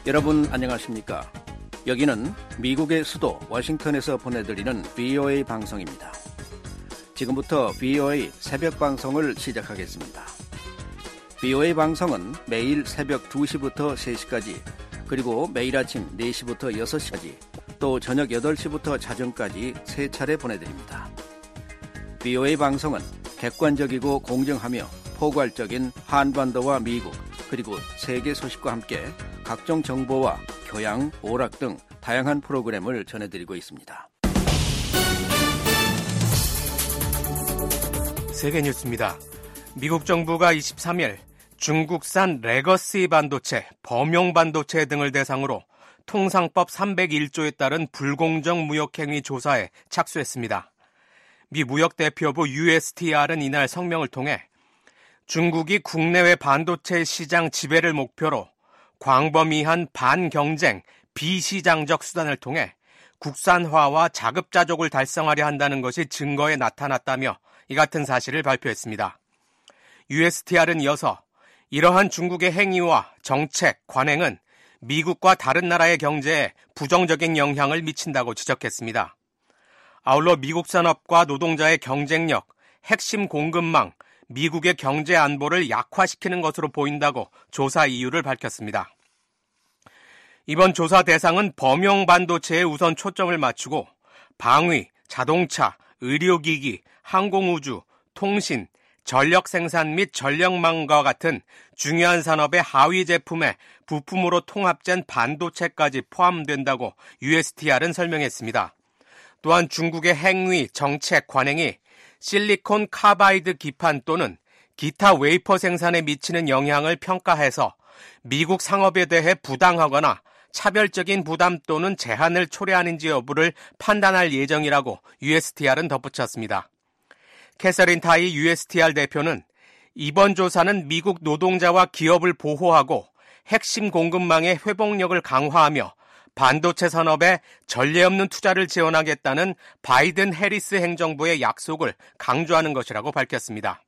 여러분 안녕하십니까? 여기는 미국의 수도 워싱턴에서 보내드리는 VOA 방송입니다. 지금부터 VOA 새벽 방송을 시작하겠습니다. VOA 방송은 매일 새벽 2시부터 3시까지, 그리고 매일 아침 4시부터 6시까지, 또 저녁 8시부터 자정까지 3차례 보내드립니다. VOA 방송은 객관적이고 공정하며 포괄적인 한반도와 미국, 그리고 세계 소식과 함께 각종 정보와 교양, 오락 등 다양한 프로그램을 전해드리고 있습니다. 세계 뉴스입니다. 미국 정부가 23일 중국산 레거시 반도체, 범용 반도체 등을 대상으로 통상법 301조에 따른 불공정 무역행위 조사에 착수했습니다. 미 무역대표부 USTR은 이날 성명을 통해 중국이 국내외 반도체 시장 지배를 목표로 광범위한 반경쟁, 비시장적 수단을 통해 국산화와 자급자족을 달성하려 한다는 것이 증거에 나타났다며 이 같은 사실을 발표했습니다. USTR은 이어서 이러한 중국의 행위와 정책, 관행은 미국과 다른 나라의 경제에 부정적인 영향을 미친다고 지적했습니다. 아울러 미국 산업과 노동자의 경쟁력, 핵심 공급망, 미국의 경제 안보를 약화시키는 것으로 보인다고 조사 이유를 밝혔습니다. 이번 조사 대상은 범용 반도체에 우선 초점을 맞추고 방위, 자동차, 의료기기, 항공우주, 통신, 전력 생산 및 전력망과 같은 중요한 산업의 하위 제품에 부품으로 통합된 반도체까지 포함된다고 USTR은 설명했습니다. 또한 중국의 행위, 정책, 관행이 실리콘 카바이드 기판 또는 기타 웨이퍼 생산에 미치는 영향을 평가해서 미국 상업에 대해 부당하거나 차별적인 부담 또는 제한을 초래하는지 여부를 판단할 예정이라고 USTR은 덧붙였습니다. 캐서린 타이 USTR 대표는 이번 조사는 미국 노동자와 기업을 보호하고 핵심 공급망의 회복력을 강화하며 반도체 산업에 전례 없는 투자를 지원하겠다는 바이든 해리스 행정부의 약속을 강조하는 것이라고 밝혔습니다.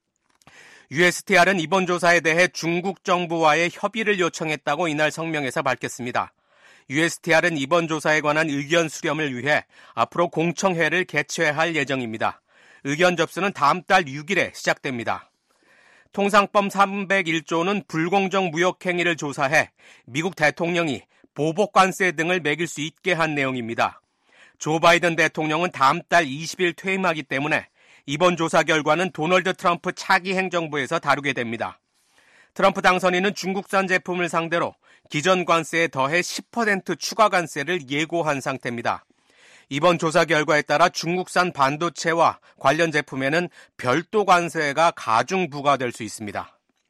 USTR은 이번 조사에 대해 중국 정부와의 협의를 요청했다고 이날 성명에서 밝혔습니다. USTR은 이번 조사에 관한 의견 수렴을 위해 앞으로 공청회를 개최할 예정입니다. 의견 접수는 다음 달 6일에 시작됩니다. 통상법 301조는 불공정 무역행위를 조사해 미국 대통령이 보복관세 등을 매길 수 있게 한 내용입니다. 조 바이든 대통령은 다음 달 20일 퇴임하기 때문에 이번 조사 결과는 도널드 트럼프 차기 행정부에서 다루게 됩니다. 트럼프 당선인은 중국산 제품을 상대로 기존 관세에 더해 10% 추가 관세를 예고한 상태입니다. 이번 조사 결과에 따라 중국산 반도체와 관련 제품에는 별도 관세가 가중 부과될 수 있습니다.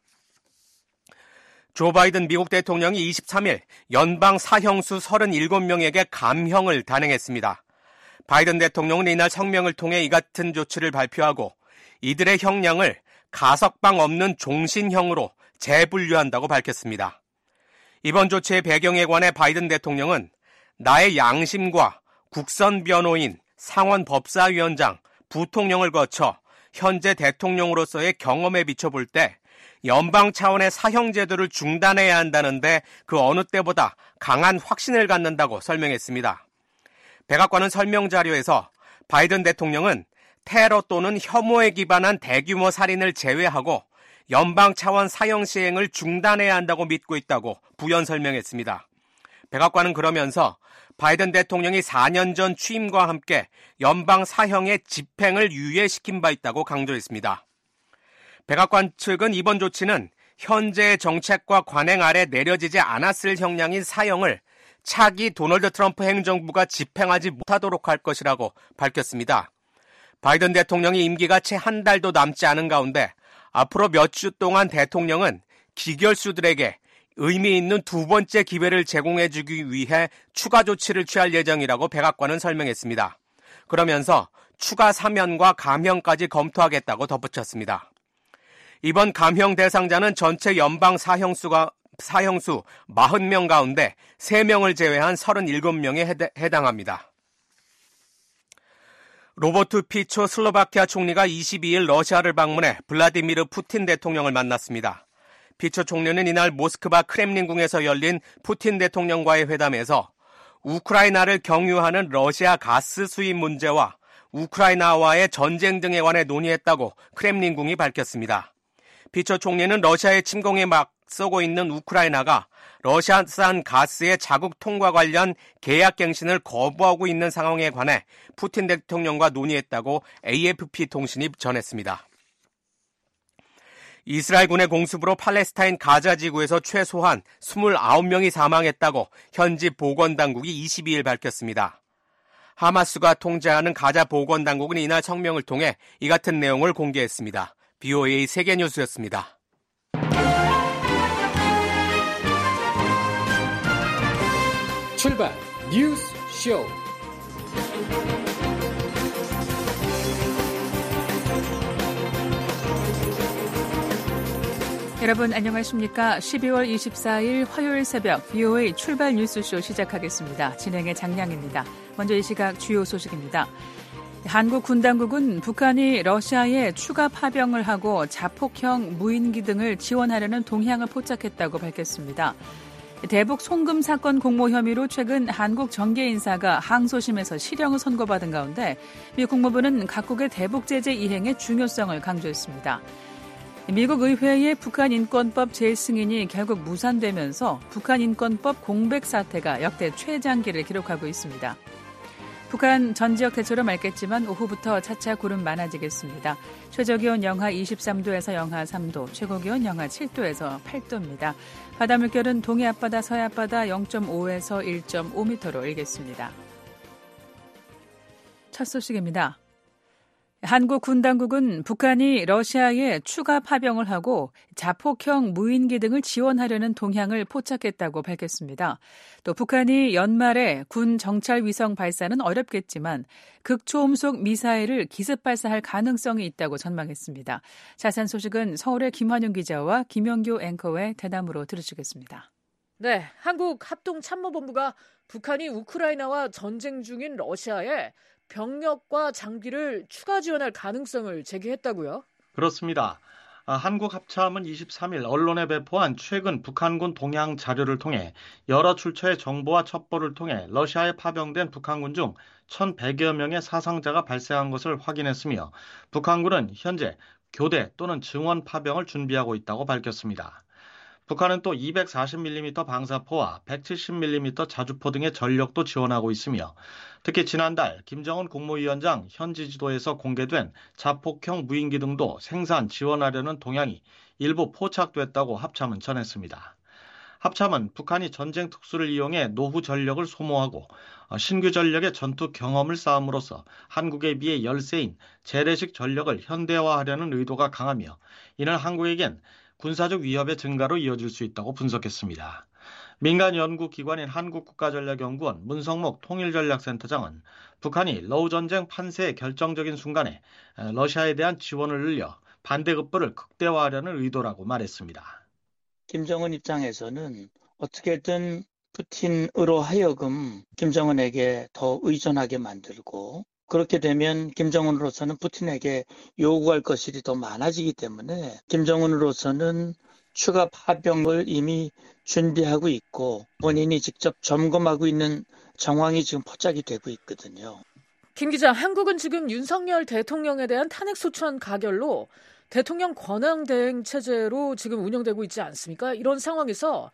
조 바이든 미국 대통령이 23일 연방 사형수 37명에게 감형을 단행했습니다. 바이든 대통령은 이날 성명을 통해 이 같은 조치를 발표하고 이들의 형량을 가석방 없는 종신형으로 재분류한다고 밝혔습니다. 이번 조치의 배경에 관해 바이든 대통령은 나의 양심과 국선 변호인, 상원 법사위원장, 부통령을 거쳐 현재 대통령으로서의 경험에 비춰볼 때 연방 차원의 사형 제도를 중단해야 한다는데 그 어느 때보다 강한 확신을 갖는다고 설명했습니다. 백악관은 설명 자료에서 바이든 대통령은 테러 또는 혐오에 기반한 대규모 살인을 제외하고 연방 차원 사형 시행을 중단해야 한다고 믿고 있다고 부연 설명했습니다. 백악관은 그러면서 바이든 대통령이 4년 전 취임과 함께 연방 사형의 집행을 유예시킨 바 있다고 강조했습니다. 백악관 측은 이번 조치는 현재의 정책과 관행 아래 내려지지 않았을 형량인 사형을 차기 도널드 트럼프 행정부가 집행하지 못하도록 할 것이라고 밝혔습니다. 바이든 대통령의 임기가 채 한 달도 남지 않은 가운데 앞으로 몇 주 동안 대통령은 기결수들에게 의미 있는 두 번째 기회를 제공해주기 위해 추가 조치를 취할 예정이라고 백악관은 설명했습니다. 그러면서 추가 사면과 감형까지 검토하겠다고 덧붙였습니다. 이번 감형 대상자는 전체 연방 사형수 40명 가운데 3명을 제외한 37명에 해당합니다. 로버트 피초 슬로바키아 총리가 22일 러시아를 방문해 블라디미르 푸틴 대통령을 만났습니다. 피처 총리는 이날 모스크바 크렘린궁에서 열린 푸틴 대통령과의 회담에서 우크라이나를 경유하는 러시아 가스 수입 문제와 우크라이나와의 전쟁 등에 관해 논의했다고 크렘린궁이 밝혔습니다. 피처 총리는 러시아의 침공에 맞서고 있는 우크라이나가 러시아산 가스의 자국 통과 관련 계약 갱신을 거부하고 있는 상황에 관해 푸틴 대통령과 논의했다고 AFP 통신이 전했습니다. 이스라엘군의 공습으로 팔레스타인 가자 지구에서 최소한 29명이 사망했다고 현지 보건당국이 22일 밝혔습니다. 하마스가 통제하는 가자 보건당국은 이날 성명을 통해 이 같은 내용을 공개했습니다. BOA 세계뉴스였습니다. 출발 뉴스 쇼. 여러분 안녕하십니까? 12월 24일 화요일 새벽 BOA 출발 뉴스쇼 시작하겠습니다. 진행의 장량입니다. 먼저 이 시각 주요 소식입니다. 한국 군 당국은 북한이 러시아에 추가 파병을 하고 자폭형 무인기 등을 지원하려는 동향을 포착했다고 밝혔습니다. 대북 송금 사건 공모 혐의로 최근 한국 정계 인사가 항소심에서 실형을 선고받은 가운데 미 국무부는 각국의 대북 제재 이행의 중요성을 강조했습니다. 미국 의회의 북한 인권법 재승인이 결국 무산되면서 북한 인권법 공백 사태가 역대 최장기를 기록하고 있습니다. 북한 전 지역 대체로 맑겠지만 오후부터 차차 구름 많아지겠습니다. 최저기온 영하 23도에서 영하 3도, 최고기온 영하 7도에서 8도입니다. 바다 물결은 동해 앞바다, 서해 앞바다 0.5에서 1.5m로 일겠습니다. 첫 소식입니다. 한국 군 당국은 북한이 러시아에 추가 파병을 하고 자폭형 무인기 등을 지원하려는 동향을 포착했다고 밝혔습니다. 또 북한이 연말에 군 정찰 위성 발사는 어렵겠지만 극초음속 미사일을 기습 발사할 가능성이 있다고 전망했습니다. 자세한 소식은 서울의 김환윤 기자와 김영규 앵커의 대담으로 들으시겠습니다. 네, 한국 합동참모본부가 북한이 우크라이나와 전쟁 중인 러시아에 병력과 장비를 추가 지원할 가능성을 제기했다고요? 그렇습니다. 한국 합참은 23일 언론에 배포한 최근 북한군 동향 자료를 통해 여러 출처의 정보와 첩보를 통해 러시아에 파병된 북한군 중 1,100여 명의 사상자가 발생한 것을 확인했으며 북한군은 현재 교대 또는 증원 파병을 준비하고 있다고 밝혔습니다. 북한은 또 240mm 방사포와 170mm 자주포 등의 전력도 지원하고 있으며 특히 지난달 김정은 국무위원장 현지 지도에서 공개된 자폭형 무인기 등도 생산 지원하려는 동향이 일부 포착됐다고 합참은 전했습니다. 합참은 북한이 전쟁 특수를 이용해 노후 전력을 소모하고 신규 전력의 전투 경험을 쌓음으로써 한국에 비해 열세인 재래식 전력을 현대화하려는 의도가 강하며 이는 한국에겐 군사적 위협의 증가로 이어질 수 있다고 분석했습니다. 민간 연구기관인 한국국가전략연구원 문성목 통일전략센터장은 북한이 러우 전쟁 판세의 결정적인 순간에 러시아에 대한 지원을 늘려 반대급부를 극대화하려는 의도라고 말했습니다. 김정은 입장에서는 어떻게든 푸틴으로 하여금 김정은에게 더 의존하게 만들고 그렇게 되면 김정은으로서는 푸틴에게 요구할 것이 더 많아지기 때문에 김정은으로서는 추가 파병을 이미 준비하고 있고 본인이 직접 점검하고 있는 정황이 지금 포착이 되고 있거든요. 김 기자, 한국은 지금 윤석열 대통령에 대한 탄핵소추안 가결로 대통령 권한대행 체제로 지금 운영되고 있지 않습니까? 이런 상황에서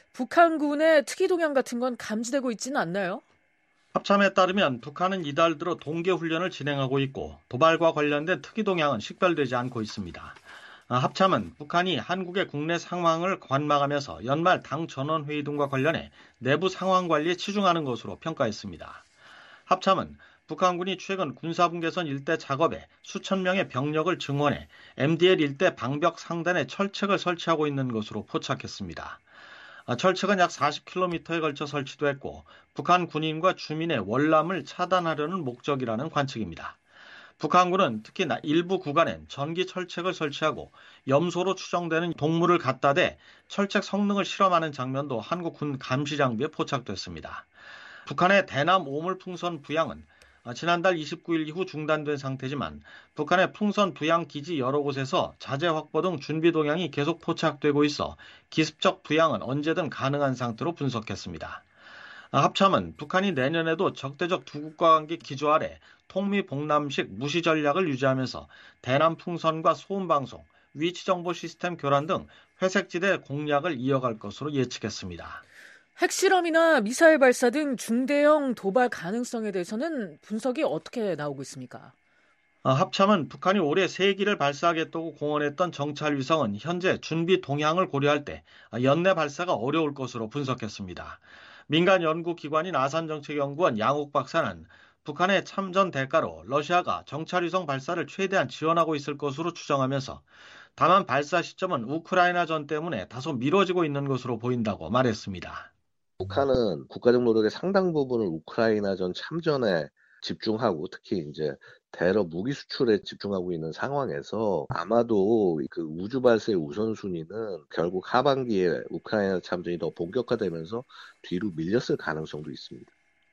북한군의 특이 동향 같은 건 감지되고 있지는 않나요? 합참에 따르면 북한은 이달 들어 동계훈련을 진행하고 있고 도발과 관련된 특이 동향은 식별되지 않고 있습니다. 합참은 북한이 한국의 국내 상황을 관망하면서 연말 당 전원회의 등과 관련해 내부 상황 관리에 치중하는 것으로 평가했습니다. 합참은 북한군이 최근 군사분계선 일대 작업에 수천 명의 병력을 증원해 MDL 일대 방벽 상단에 철책을 설치하고 있는 것으로 포착했습니다. 철책은 약 40km에 걸쳐 설치됐고 북한 군인과 주민의 월남을 차단하려는 목적이라는 관측입니다. 북한군은 특히 일부 구간엔 전기 철책을 설치하고 염소로 추정되는 동물을 갖다 대 철책 성능을 실험하는 장면도 한국 군 감시 장비에 포착됐습니다. 북한의 대남 오물풍선 부양은 지난달 29일 이후 중단된 상태지만 북한의 풍선 부양 기지 여러 곳에서 자재 확보 등 준비 동향이 계속 포착되고 있어 기습적 부양은 언제든 가능한 상태로 분석했습니다. 합참은 북한이 내년에도 적대적 두 국가 관계 기조 아래 통미봉남식 무시 전략을 유지하면서 대남 풍선과 소음방송, 위치정보 시스템 교란 등 회색지대 공략을 이어갈 것으로 예측했습니다. 핵실험이나 미사일 발사 등 중대형 도발 가능성에 대해서는 분석이 어떻게 나오고 있습니까? 합참은 북한이 올해 3기를 발사하겠다고 공언했던 정찰 위성은 현재 준비 동향을 고려할 때 연내 발사가 어려울 것으로 분석했습니다. 민간 연구기관인 아산정책연구원 양옥 박사는 북한의 참전 대가로 러시아가 정찰위성 발사를 최대한 지원하고 있을 것으로 추정하면서 다만 발사 시점은 우크라이나전 때문에 다소 미뤄지고 있는 것으로 보인다고 말했습니다. 북한은 국가적 노력의 상당 부분을 우크라이나전 참전에 집중하고 특히 이제 대러 무기 수출에 집중하고 있는 상황에서 아마도 그 우주 발사의 우선순위는 결국 하반기에 우크라이나 참전이 더 본격화되면서 뒤로 밀렸을 가능성도 있습니다.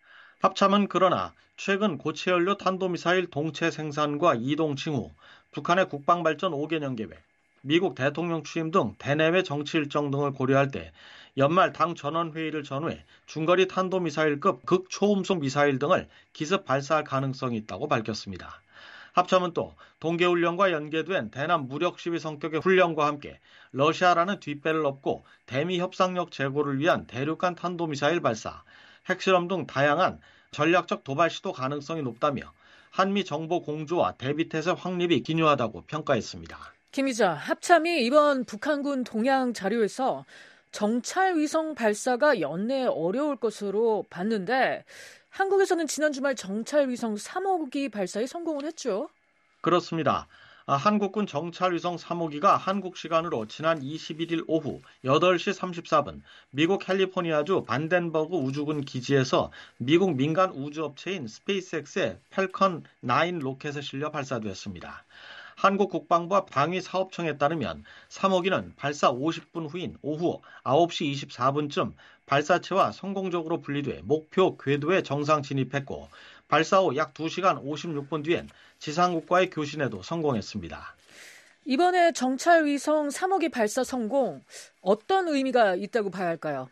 합참은 그러나 최근 고체연료 탄도미사일 동체 생산과 이동 징후, 북한의 국방발전 5개년 계획, 미국 대통령 취임 등 대내외 정치 일정 등을 고려할 때 연말 당 전원회의를 전후해 중거리 탄도미사일급 극초음속 미사일 등을 기습 발사할 가능성이 있다고 밝혔습니다. 합참은 또 동계훈련과 연계된 대남 무력 시위 성격의 훈련과 함께 러시아라는 뒷배를 업고 대미 협상력 제고를 위한 대륙간 탄도미사일 발사, 핵실험 등 다양한 전략적 도발 시도 가능성이 높다며 한미 정보 공조와 대비태세 확립이 기묘하다고 평가했습니다. 김 기자, 합참이 이번 북한군 동향 자료에서 정찰 위성 발사가 연내에 어려울 것으로 봤는데 한국에서는 지난 주말 정찰 위성 3호기 발사에 성공을 했죠. 그렇습니다. 한국군 정찰 위성 3호기가 한국 시간으로 지난 21일 오후 8시 34분 미국 캘리포니아주 반덴버그 우주군 기지에서 미국 민간 우주업체인 스페이스X의 팰컨 9 로켓에 실려 발사됐습니다. 한국 국방부와 방위사업청에 따르면 3호기는 발사 50분 후인 오후 9시 24분쯤 발사체와 성공적으로 분리돼 목표 궤도에 정상 진입했고 발사 후 약 2시간 56분 뒤엔 지상국과의 교신에도 성공했습니다. 이번에 정찰 위성 3호기 발사 성공, 어떤 의미가 있다고 봐야 할까요?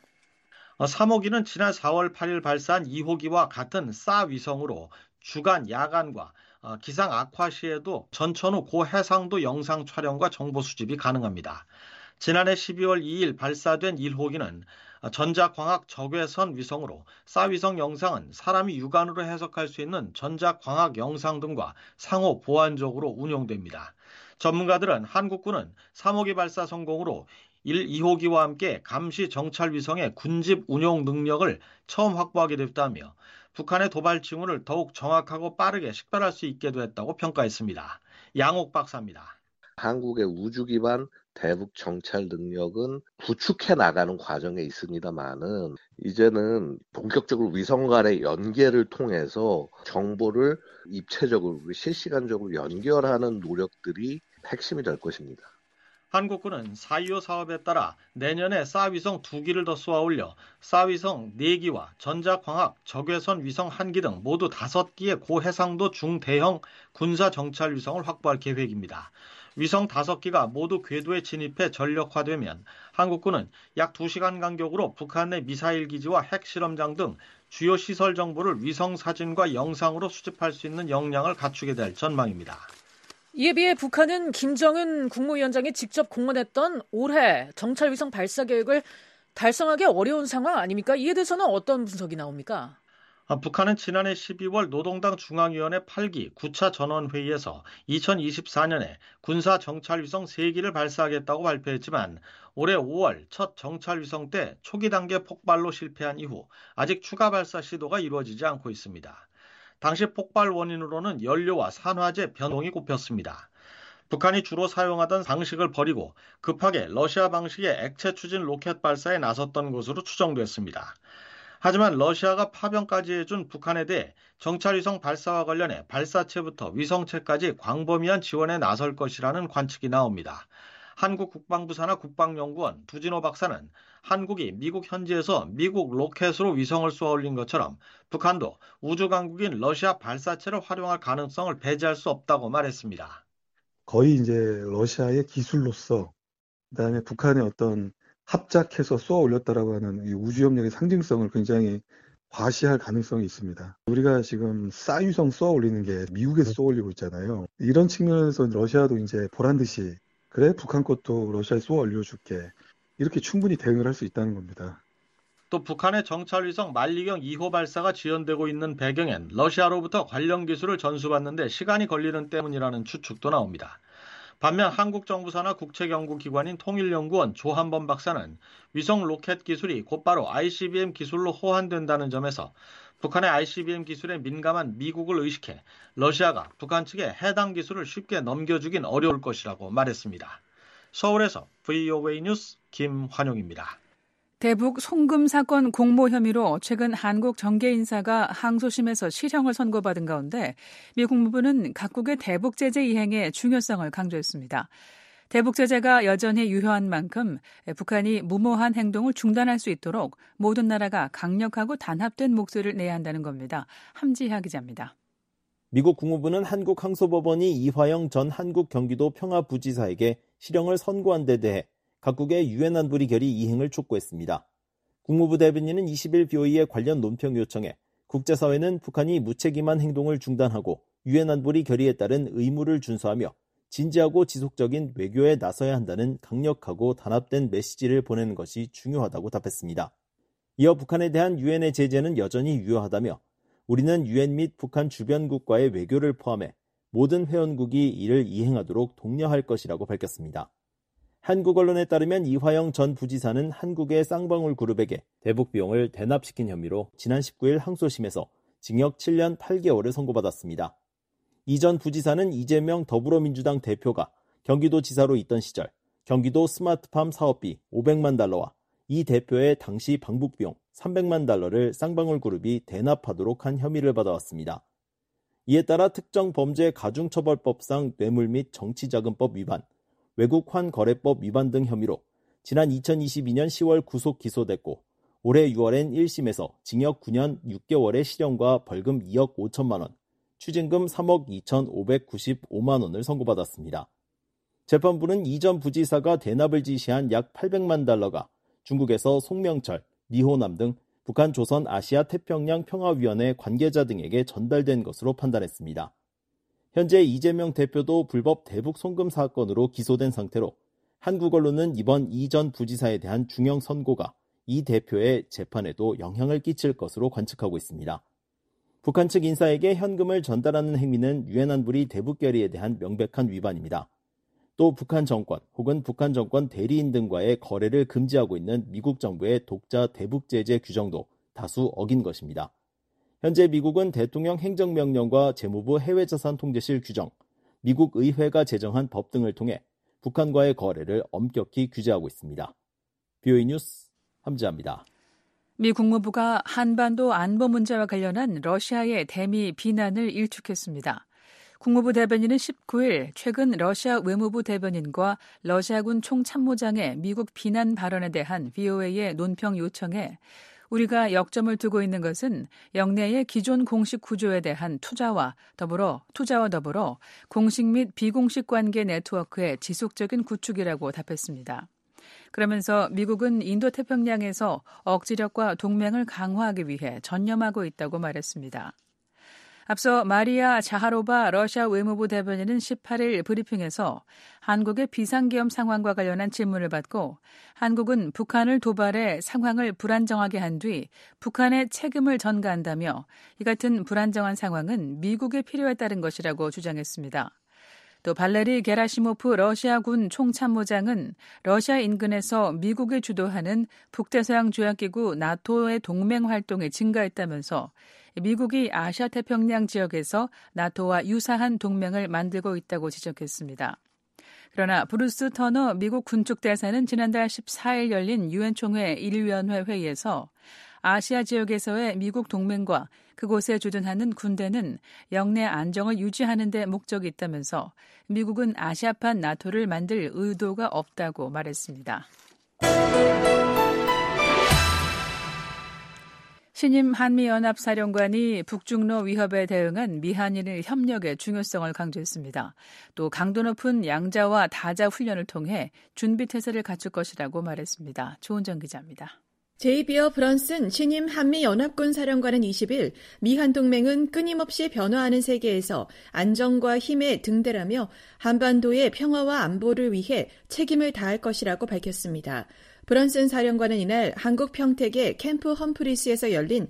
3호기는 지난 4월 8일 발사한 2호기와 같은 사 위성으로 주간, 야간과 기상 악화 시에도 전천 후 고해상도 영상 촬영과 정보 수집이 가능합니다. 지난해 12월 2일 발사된 1호기는 전자광학 적외선 위성으로 사-위성 영상은 사람이 육안으로 해석할 수 있는 전자광학 영상 등과 상호 보완적으로 운용됩니다. 전문가들은 한국군은 3호기 발사 성공으로 1, 2호기와 함께 감시 정찰 위성의 군집 운용 능력을 처음 확보하게 됐다며 북한의 도발 징후를 더욱 정확하고 빠르게 식별할 수 있게 됐다고 평가했습니다. 양옥 박사입니다. 한국의 우주 기반 대북 정찰 능력은 구축해 나가는 과정에 있습니다만은 이제는 본격적으로 위성 간의 연계를 통해서 정보를 입체적으로 실시간적으로 연결하는 노력들이 핵심이 될 것입니다. 한국군은 4.25 사업에 따라 내년에 사-위성 2기를 더 쏘아 올려 사-위성 4기와 전자광학 적외선 위성 1기 등 모두 5기의 고해상도 중대형 군사 정찰 위성을 확보할 계획입니다. 위성 5기가 모두 궤도에 진입해 전력화되면 한국군은 약 2시간 간격으로 북한 내 미사일 기지와 핵실험장 등 주요 시설 정보를 위성 사진과 영상으로 수집할 수 있는 역량을 갖추게 될 전망입니다. 이에 비해 북한은 김정은 국무위원장이 직접 공언했던 올해 정찰 위성 발사 계획을 달성하기 어려운 상황 아닙니까? 이에 대해서는 어떤 분석이 나옵니까? 북한은 지난해 12월 노동당 중앙위원회 8기 9차 전원회의에서 2024년에 군사 정찰위성 3기를 발사하겠다고 발표했지만 올해 5월 첫 정찰위성 때 초기 단계 폭발로 실패한 이후 아직 추가 발사 시도가 이루어지지 않고 있습니다. 당시 폭발 원인으로는 연료와 산화제 변동이 꼽혔습니다. 북한이 주로 사용하던 방식을 버리고 급하게 러시아 방식의 액체 추진 로켓 발사에 나섰던 것으로 추정됐습니다. 하지만 러시아가 파병까지 해준 북한에 대해 정찰위성 발사와 관련해 발사체부터 위성체까지 광범위한 지원에 나설 것이라는 관측이 나옵니다. 한국 국방부사나 국방연구원 두진호 박사는 한국이 미국 현지에서 미국 로켓으로 위성을 쏘아 올린 것처럼 북한도 우주강국인 러시아 발사체를 활용할 가능성을 배제할 수 없다고 말했습니다. 거의 이제 러시아의 기술로서 그다음에 북한의 어떤 합작해서 쏘아 올렸다라고 하는 이 우주협력의 상징성을 굉장히 과시할 가능성이 있습니다. 우리가 지금 싸유성 쏘아 올리는 게 미국에서 쏘아 올리고 있잖아요. 이런 측면에서 러시아도 이제 보란 듯이 그래 북한 것도 러시아에 쏘아 올려줄게 이렇게 충분히 대응을 할 수 있다는 겁니다. 또 북한의 정찰위성 만리경 2호 발사가 지연되고 있는 배경엔 러시아로부터 관련 기술을 전수받는 데 시간이 걸리는 때문이라는 추측도 나옵니다. 반면 한국 정부사나 국책연구기관인 통일연구원 조한범 박사는 위성 로켓 기술이 곧바로 ICBM 기술로 호환된다는 점에서 북한의 ICBM 기술에 민감한 미국을 의식해 러시아가 북한 측에 해당 기술을 쉽게 넘겨주긴 어려울 것이라고 말했습니다. 서울에서 VOA 뉴스 김환용입니다. 대북 송금 사건 공모 혐의로 최근 한국 정계 인사가 항소심에서 실형을 선고받은 가운데 미 국무부는 각국의 대북 제재 이행의 중요성을 강조했습니다. 대북 제재가 여전히 유효한 만큼 북한이 무모한 행동을 중단할 수 있도록 모든 나라가 강력하고 단합된 목소리를 내야 한다는 겁니다. 함지하 기자입니다. 미국 국무부는 한국 항소법원이 이화영 전 한국 경기도 평화부지사에게 실형을 선고한 데 대해 각국의 유엔 안보리 결의 이행을 촉구했습니다. 국무부 대변인은 20일 BOE의 관련 논평 요청에 국제사회는 북한이 무책임한 행동을 중단하고 유엔 안보리 결의에 따른 의무를 준수하며 진지하고 지속적인 외교에 나서야 한다는 강력하고 단합된 메시지를 보내는 것이 중요하다고 답했습니다. 이어 북한에 대한 유엔의 제재는 여전히 유효하다며 우리는 유엔 및 북한 주변국과의 외교를 포함해 모든 회원국이 이를 이행하도록 독려할 것이라고 밝혔습니다. 한국 언론에 따르면 이화영 전 부지사는 한국의 쌍방울 그룹에게 대북 비용을 대납시킨 혐의로 지난 19일 항소심에서 징역 7년 8개월을 선고받았습니다. 이 전 부지사는 이재명 더불어민주당 대표가 경기도지사로 있던 시절 경기도 스마트팜 사업비 500만 달러와 이 대표의 당시 방북비용 300만 달러를 쌍방울 그룹이 대납하도록 한 혐의를 받아왔습니다. 이에 따라 특정범죄가중처벌법상 뇌물 및 정치자금법 위반, 외국환거래법 위반 등 혐의로 지난 2022년 10월 구속 기소됐고 올해 6월엔 1심에서 징역 9년 6개월의 실형과 벌금 2억 5천만 원, 추징금 3억 2,595만 원을 선고받았습니다. 재판부는 이 전 부지사가 대납을 지시한 약 800만 달러가 중국에서 송명철, 리호남 등 북한 조선 아시아 태평양 평화위원회 관계자 등에게 전달된 것으로 판단했습니다. 현재 이재명 대표도 불법 대북 송금 사건으로 기소된 상태로 한국 언론은 이번 이 전 부지사에 대한 중형 선고가 이 대표의 재판에도 영향을 끼칠 것으로 관측하고 있습니다. 북한 측 인사에게 현금을 전달하는 행위는 유엔 안보리 대북 결의에 대한 명백한 위반입니다. 또 북한 정권 혹은 북한 정권 대리인 등과의 거래를 금지하고 있는 미국 정부의 독자 대북 제재 규정도 다수 어긴 것입니다. 현재 미국은 대통령 행정명령과 재무부 해외자산통제실 규정, 미국 의회가 제정한 법 등을 통해 북한과의 거래를 엄격히 규제하고 있습니다. BOE 뉴스 함지아입니다. 미 국무부가 한반도 안보 문제와 관련한 러시아의 대미 비난을 일축했습니다. 국무부 대변인은 19일 최근 러시아 외무부 대변인과 러시아군 총참모장의 미국 비난 발언에 대한 VOA의 논평 요청에 우리가 역점을 두고 있는 것은 영내의 기존 공식 구조에 대한 투자와 더불어 공식 및 비공식 관계 네트워크의 지속적인 구축이라고 답했습니다. 그러면서 미국은 인도태평양에서 억지력과 동맹을 강화하기 위해 전념하고 있다고 말했습니다. 앞서 마리아 자하로바 러시아 외무부 대변인은 18일 브리핑에서 한국의 비상계엄 상황과 관련한 질문을 받고 한국은 북한을 도발해 상황을 불안정하게 한 뒤 북한의 책임을 전가한다며 이 같은 불안정한 상황은 미국의 필요에 따른 것이라고 주장했습니다. 또 발레리 게라시모프 러시아군 총참모장은 러시아 인근에서 미국이 주도하는 북대서양 조약기구 나토의 동맹 활동이 증가했다면서 미국이 아시아 태평양 지역에서 나토와 유사한 동맹을 만들고 있다고 지적했습니다. 그러나 브루스 터너 미국 군축대사는 지난달 14일 열린 유엔 총회 1위원회 회의에서 아시아 지역에서의 미국 동맹과 그곳에 주둔하는 군대는 영내 안정을 유지하는 데 목적이 있다면서 미국은 아시아판 나토를 만들 의도가 없다고 말했습니다. 신임 한미연합사령관이 북중로 위협에 대응한 미한일 협력의 중요성을 강조했습니다. 또 강도 높은 양자와 다자 훈련을 통해 준비태세를 갖출 것이라고 말했습니다. 조은정 기자입니다. 제이비어 브런슨 신임 한미연합군 사령관은 20일 미한 동맹은 끊임없이 변화하는 세계에서 안정과 힘의 등대라며 한반도의 평화와 안보를 위해 책임을 다할 것이라고 밝혔습니다. 브런슨 사령관은 이날 한국 평택의 캠프 험프리스에서 열린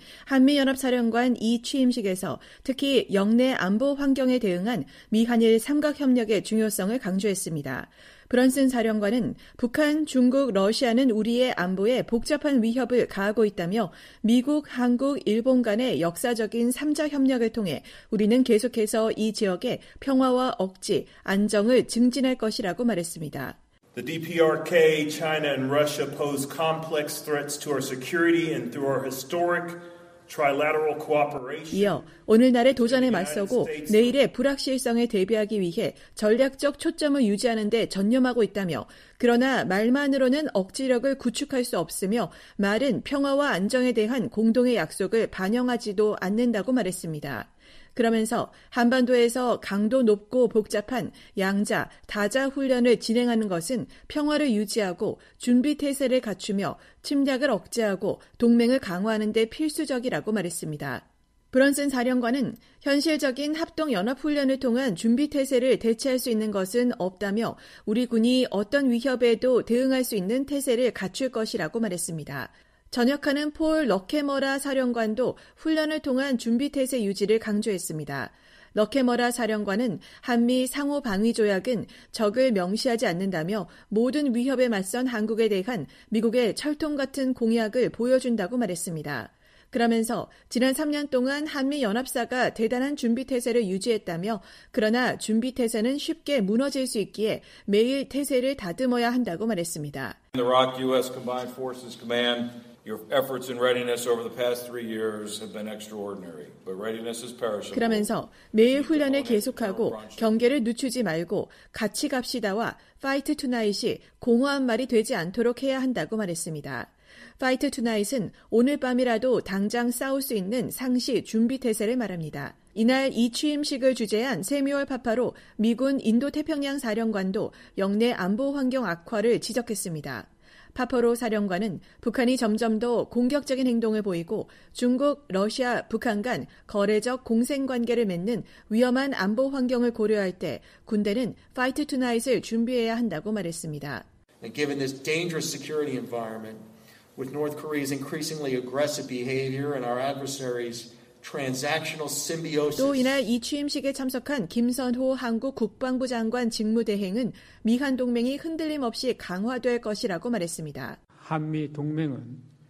한미연합사령관 2취임식에서 특히 영내 안보 환경에 대응한 미한일 삼각협력의 중요성을 강조했습니다. 브런슨 사령관은 북한, 중국, 러시아는 우리의 안보에 복잡한 위협을 가하고 있다며 미국, 한국, 일본 간의 역사적인 3자 협력을 통해 우리는 계속해서 이 지역의 평화와 억지, 안정을 증진할 것이라고 말했습니다. The DPRK, China, and Russia pose complex threats to our security and through our historic trilateral cooperation. 이어 오늘날의 도전에 맞서고 내일의 불확실성에 대비하기 위해 전략적 초점을 유지하는 데 전념하고 있다며 그러나 말만으로는 억지력을 구축할 수 없으며 말은 평화와 안정에 대한 공동의 약속을 반영하지도 않는다고 말했습니다. 그러면서 한반도에서 강도 높고 복잡한 양자, 다자 훈련을 진행하는 것은 평화를 유지하고 준비태세를 갖추며 침략을 억제하고 동맹을 강화하는 데 필수적이라고 말했습니다. 브런슨 사령관은 현실적인 합동연합훈련을 통한 준비태세를 대체할 수 있는 것은 없다며 우리 군이 어떤 위협에도 대응할 수 있는 태세를 갖출 것이라고 말했습니다. 전역하는 폴 러케머라 사령관도 훈련을 통한 준비태세 유지를 강조했습니다. 러케머라 사령관은 한미 상호방위조약은 적을 명시하지 않는다며 모든 위협에 맞선 한국에 대한 미국의 철통 같은 공약을 보여준다고 말했습니다. 그러면서 지난 3년 동안 한미연합사가 대단한 준비태세를 유지했다며 그러나 준비태세는 쉽게 무너질 수 있기에 매일 태세를 다듬어야 한다고 말했습니다. U.S. Combined Forces Command, your efforts and readiness over the past 3 years have been extraordinary, but readiness is perishable. 그러면서 매일 훈련을 계속하고 경계를 늦추지 말고 같이 갑시다와 Fight Tonight이 공허한 말이 되지 않도록 해야 한다고 말했습니다. Fight Tonight은 오늘 밤이라도 당장 싸울 수 있는 상시 준비태세를 말합니다. 이날 이 취임식을 주재한 세뮤얼 파파로 미군 인도태평양 사령관도 영내 안보 환경 악화를 지적했습니다. 파파로 사령관은 북한이 점점 더 공격적인 행동을 보이고 중국, 러시아, 북한 간 거래적 공생관계를 맺는 위험한 안보 환경을 고려할 때 군대는 Fight Tonight을 준비해야 한다고 말했습니다. Given this dangerous security environment, with North Korea's increasingly aggressive behavior and our adversaries' transactional symbiosis. 또 이날 이 취임식에 참석한 김선호 한국 국방부 장관 직무대행은 미한 동맹이 흔들림 없이 강화될 것이라고 말했습니다. 한미 동맹은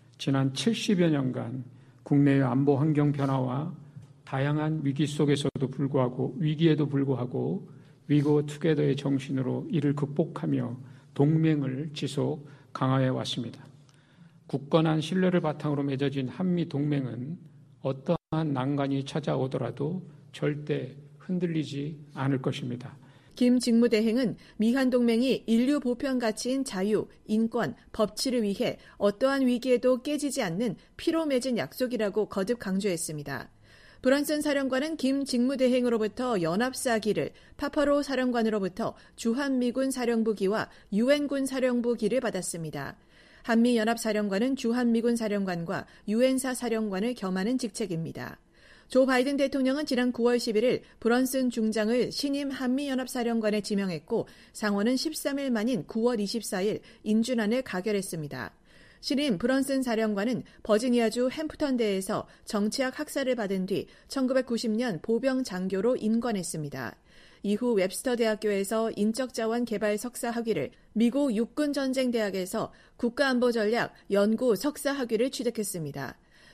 지난 70여 년간 국내의 안보 환경 변화와 다양한 위기 속에서도 불구하고 위기에도 불구하고 위고 투게더의 정신으로 이를 극복하며 동맹을 지속 강화해 왔습니다. 굳건한 신뢰를 바탕으로 맺어진 한미 동맹은 어떠한 난관이 찾아오더라도 절대 흔들리지 않을 것입니다. 김 직무대행은 미한 동맹이 인류 보편 가치인 자유, 인권, 법치를 위해 어떠한 위기에도 깨지지 않는 피로 맺은 약속이라고 거듭 강조했습니다. 브런슨 사령관은 김 직무대행으로부터 연합사기를, 파파로 사령관으로부터 주한미군 사령부기와 유엔군 사령부기를 받았습니다. 한미연합사령관은 주한미군 사령관과 유엔사 사령관을 겸하는 직책입니다. 조 바이든 대통령은 지난 9월 11일 브런슨 중장을 신임 한미연합사령관에 지명했고 상원은 13일 만인 9월 24일 인준안을 가결했습니다. 신임 브런슨 사령관은 버지니아주 햄프턴대에서 정치학 학사를 받은 뒤 1990년 보병 장교로 임관했습니다. 이후 웹스터 대학교에서 인적자원 개발 석사 학위를, 미국 육군전쟁대학에서 국가안보전략 연구 석사 학위를 취득했습니다.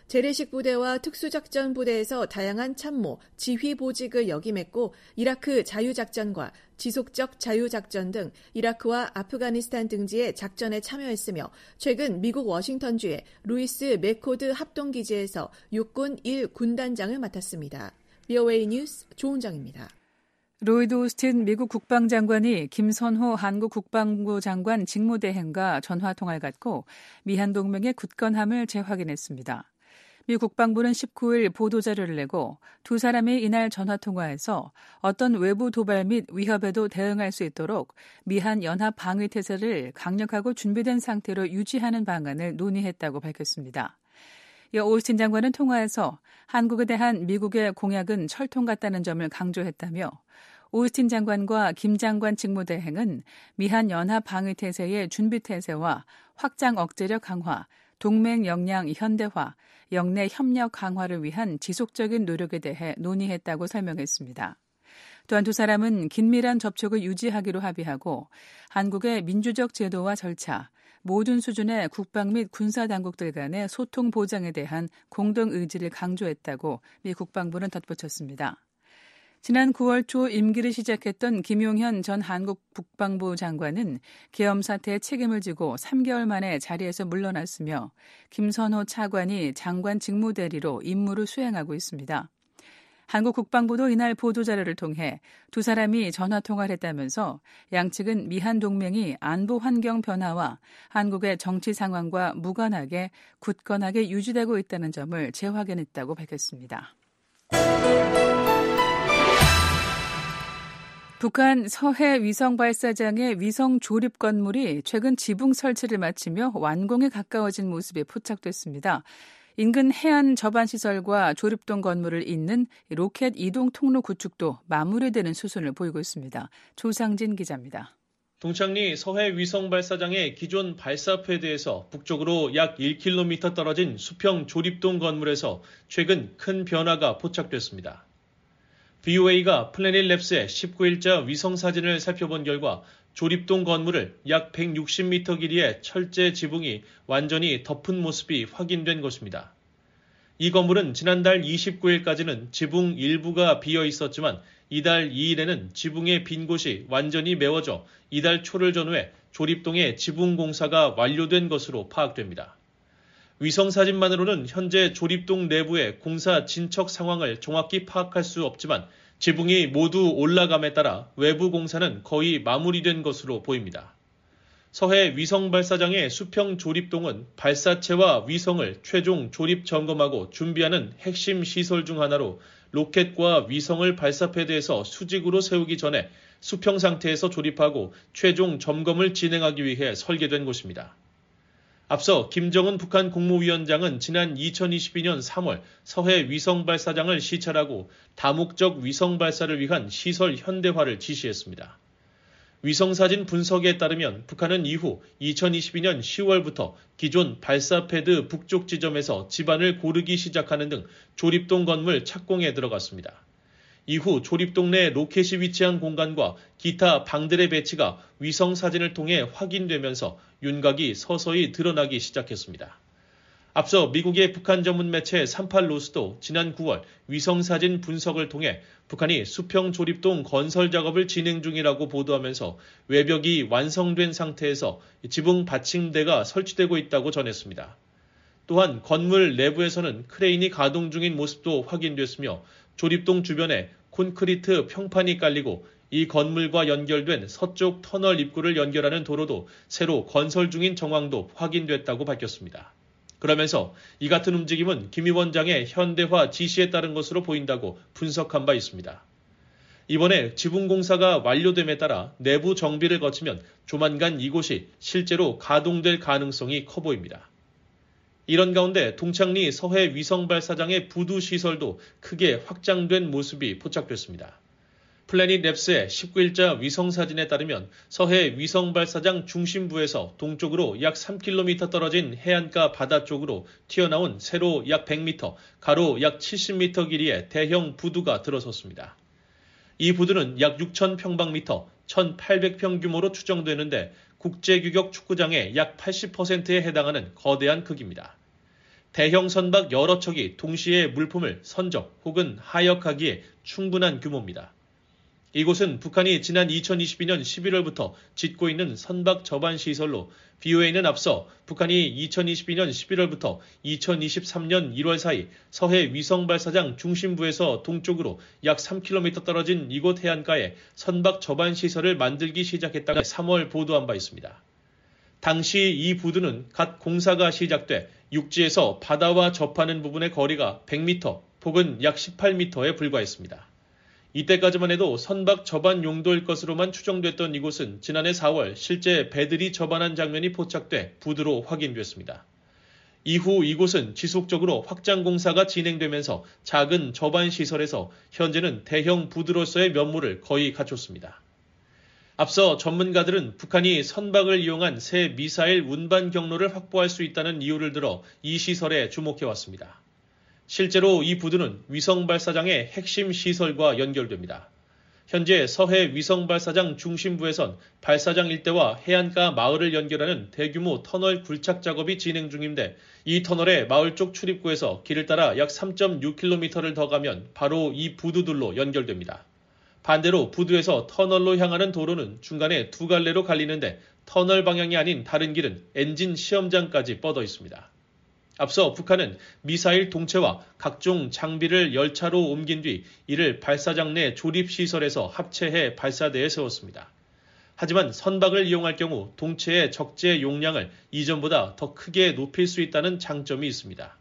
재래식 부대와 특수작전 부대에서 다양한 참모, 지휘 보직을 역임했고 이라크 자유작전과 지속적 자유작전 등 이라크와 아프가니스탄 등지의 작전에 참여했으며 최근 미국 워싱턴주의 루이스 맥코드 합동기지에서 육군 1군단장을 맡았습니다. VOA 뉴스 조은정입니다. 로이드 오스틴 미국 국방장관이 김선호 한국 국방부 장관 직무대행과 전화통화를 갖고 미한 동맹의 굳건함을 재확인했습니다. 미 국방부는 19일 보도자료를 내고 두 사람이 이날 전화통화에서 어떤 외부 도발 및 위협에도 대응할 수 있도록 미한 연합 방위 태세를 강력하고 준비된 상태로 유지하는 방안을 논의했다고 밝혔습니다. 이어 오스틴 장관은 통화에서 한국에 대한 미국의 공약은 철통 같다는 점을 강조했다며 오스틴 장관과 김 장관 직무대행은 미한 연합 방위 태세의 준비 태세와 확장 억제력 강화, 동맹 역량 현대화, 영내 협력 강화를 위한 지속적인 노력에 대해 논의했다고 설명했습니다. 또한 두 사람은 긴밀한 접촉을 유지하기로 합의하고 한국의 민주적 제도와 절차, 모든 수준의 국방 및 군사 당국들 간의 소통 보장에 대한 공동 의지를 강조했다고 미 국방부는 덧붙였습니다. 지난 9월 초 임기를 시작했던 김용현 전 한국 국방부 장관은 계엄 사태에 책임을 지고 3개월 만에 자리에서 물러났으며 김선호 차관이 장관 직무대리로 임무를 수행하고 있습니다. 한국 국방부도 이날 보도자료를 통해 두 사람이 전화통화를 했다면서 양측은 미한 동맹이 안보 환경 변화와 한국의 정치 상황과 무관하게 굳건하게 유지되고 있다는 점을 재확인했다고 밝혔습니다. 북한 서해 위성 발사장의 위성 조립 건물이 최근 지붕 설치를 마치며 완공에 가까워진 모습이 포착됐습니다. 인근 해안 접안시설과 조립동 건물을 잇는 로켓 이동 통로 구축도 마무리되는 수순을 보이고 있습니다. 조상진 기자입니다. 동창리 서해 위성 발사장의 기존 발사 패드에서 북쪽으로 약 1km 떨어진 수평 조립동 건물에서 최근 큰 변화가 포착됐습니다. VOA가 플래닛 랩스의 19일자 위성 사진을 살펴본 결과 조립동 건물을 약 160m 길이의 철제 지붕이 완전히 덮은 모습이 확인된 것입니다. 이 건물은 지난달 29일까지는 지붕 일부가 비어 있었지만 이달 2일에는 지붕의 빈 곳이 완전히 메워져 이달 초를 전후해 조립동의 지붕 공사가 완료된 것으로 파악됩니다. 위성 사진만으로는 현재 조립동 내부의 공사 진척 상황을 정확히 파악할 수 없지만 지붕이 모두 올라감에 따라 외부 공사는 거의 마무리된 것으로 보입니다. 서해 위성 발사장의 수평 조립동은 발사체와 위성을 최종 조립 점검하고 준비하는 핵심 시설 중 하나로 로켓과 위성을 발사 패드에서 수직으로 세우기 전에 수평 상태에서 조립하고 최종 점검을 진행하기 위해 설계된 곳입니다. 앞서 김정은 북한 국무위원장은 지난 2022년 3월 서해 위성 발사장을 시찰하고 다목적 위성 발사를 위한 시설 현대화를 지시했습니다. 위성사진 분석에 따르면 북한은 이후 2022년 10월부터 기존 발사 패드 북쪽 지점에서 지반을 고르기 시작하는 등 조립동 건물 착공에 들어갔습니다. 이후 조립동 내 로켓이 위치한 공간과 기타 방들의 배치가 위성 사진을 통해 확인되면서 윤곽이 서서히 드러나기 시작했습니다. 앞서 미국의 북한 전문 매체 38노스도 지난 9월 위성 사진 분석을 통해 북한이 수평 조립동 건설 작업을 진행 중이라고 보도하면서 외벽이 완성된 상태에서 지붕 받침대가 설치되고 있다고 전했습니다. 또한 건물 내부에서는 크레인이 가동 중인 모습도 확인됐으며 조립동 주변에 콘크리트 평판이 깔리고 이 건물과 연결된 서쪽 터널 입구를 연결하는 도로도 새로 건설 중인 정황도 확인됐다고 밝혔습니다. 그러면서 이 같은 움직임은 김 위원장의 현대화 지시에 따른 것으로 보인다고 분석한 바 있습니다. 이번에 지붕 공사가 완료됨에 따라 내부 정비를 거치면 조만간 이곳이 실제로 가동될 가능성이 커 보입니다. 이런 가운데 동창리 서해 위성 발사장의 부두 시설도 크게 확장된 모습이 포착됐습니다. 플래닛 랩스의 19일자 위성 사진에 따르면 서해 위성 발사장 중심부에서 동쪽으로 약 3km 떨어진 해안가 바다 쪽으로 튀어나온 세로 약 100m, 가로 약 70m 길이의 대형 부두가 들어섰습니다. 이 부두는 약 6,000평방미터, 1,800평 규모로 추정되는데 국제규격 축구장의 약 80%에 해당하는 거대한 크기입니다. 대형 선박 여러 척이 동시에 물품을 선적 혹은 하역하기에 충분한 규모입니다. 이곳은 북한이 지난 2022년 11월부터 짓고 있는 선박 접안 시설로 VOA는 앞서 북한이 2022년 11월부터 2023년 1월 사이 서해 위성 발사장 중심부에서 동쪽으로 약 3km 떨어진 이곳 해안가에 선박 접안 시설을 만들기 시작했다가 3월 보도한 바 있습니다. 당시 이 부두는 갓 공사가 시작돼 육지에서 바다와 접하는 부분의 거리가 100m 혹은 약 18m에 불과했습니다. 이때까지만 해도 선박 접안 용도일 것으로만 추정됐던 이곳은 지난해 4월 실제 배들이 접안한 장면이 포착돼 부두로 확인됐습니다. 이후 이곳은 지속적으로 확장 공사가 진행되면서 작은 접안 시설에서 현재는 대형 부두로서의 면모를 거의 갖췄습니다. 앞서 전문가들은 북한이 선박을 이용한 새 미사일 운반 경로를 확보할 수 있다는 이유를 들어 이 시설에 주목해왔습니다. 실제로 이 부두는 위성 발사장의 핵심 시설과 연결됩니다. 현재 서해 위성 발사장 중심부에선 발사장 일대와 해안가 마을을 연결하는 대규모 터널 굴착 작업이 진행 중인데 이 터널의 마을 쪽 출입구에서 길을 따라 약 3.6km를 더 가면 바로 이 부두들로 연결됩니다. 반대로 부두에서 터널로 향하는 도로는 중간에 두 갈래로 갈리는데 터널 방향이 아닌 다른 길은 엔진 시험장까지 뻗어 있습니다. 앞서 북한은 미사일 동체와 각종 장비를 열차로 옮긴 뒤 이를 발사장 내 조립시설에서 합체해 발사대에 세웠습니다. 하지만 선박을 이용할 경우 동체의 적재 용량을 이전보다 더 크게 높일 수 있다는 장점이 있습니다.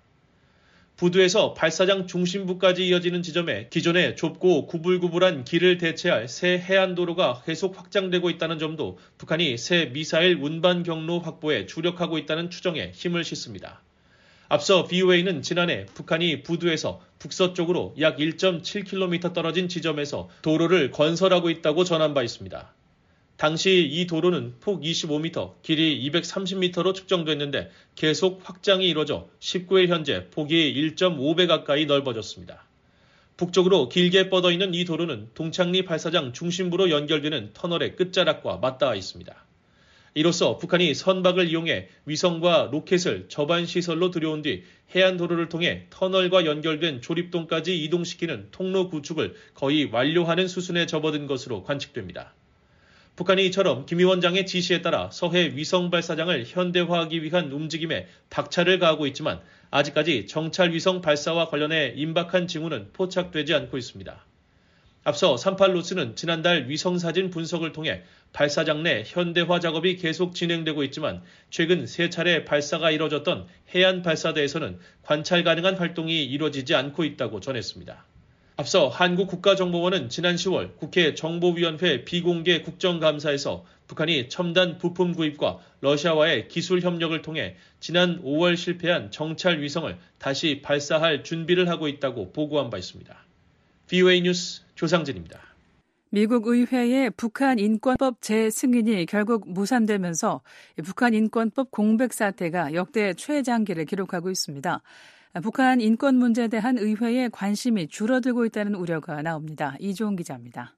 부두에서 발사장 중심부까지 이어지는 지점에 기존의 좁고 구불구불한 길을 대체할 새 해안도로가 계속 확장되고 있다는 점도 북한이 새 미사일 운반 경로 확보에 주력하고 있다는 추정에 힘을 싣습니다. 앞서 VOA는 지난해 북한이 부두에서 북서쪽으로 약 1.7km 떨어진 지점에서 도로를 건설하고 있다고 전한 바 있습니다. 당시 이 도로는 폭 25m, 길이 230m로 측정됐는데 계속 확장이 이뤄져 19일 현재 폭이 1.5배 가까이 넓어졌습니다. 북쪽으로 길게 뻗어 있는 이 도로는 동창리 발사장 중심부로 연결되는 터널의 끝자락과 맞닿아 있습니다. 이로써 북한이 선박을 이용해 위성과 로켓을 접안 시설로 들여온 뒤 해안도로를 통해 터널과 연결된 조립동까지 이동시키는 통로 구축을 거의 완료하는 수순에 접어든 것으로 관측됩니다. 북한이 이처럼 김 위원장의 지시에 따라 서해 위성 발사장을 현대화하기 위한 움직임에 박차를 가하고 있지만 아직까지 정찰 위성 발사와 관련해 임박한 징후는 포착되지 않고 있습니다. 앞서 38로스는 지난달 위성사진 분석을 통해 발사장 내 현대화 작업이 계속 진행되고 있지만 최근 3차례 발사가 이뤄졌던 해안 발사대에서는 관찰 가능한 활동이 이뤄지지 않고 있다고 전했습니다. 앞서 한국국가정보원은 지난 10월 국회 정보위원회 비공개 국정감사에서 북한이 첨단 부품 구입과 러시아와의 기술 협력을 통해 지난 5월 실패한 정찰 위성을 다시 발사할 준비를 하고 있다고 보고한 바 있습니다. VOA 뉴스 조상진입니다. 미국 의회의 북한 인권법 재승인이 결국 무산되면서 북한 인권법 공백 사태가 역대 최장기를 기록하고 있습니다. 북한 인권 문제에 대한 의회의 관심이 줄어들고 있다는 우려가 나옵니다. 이종훈 기자입니다.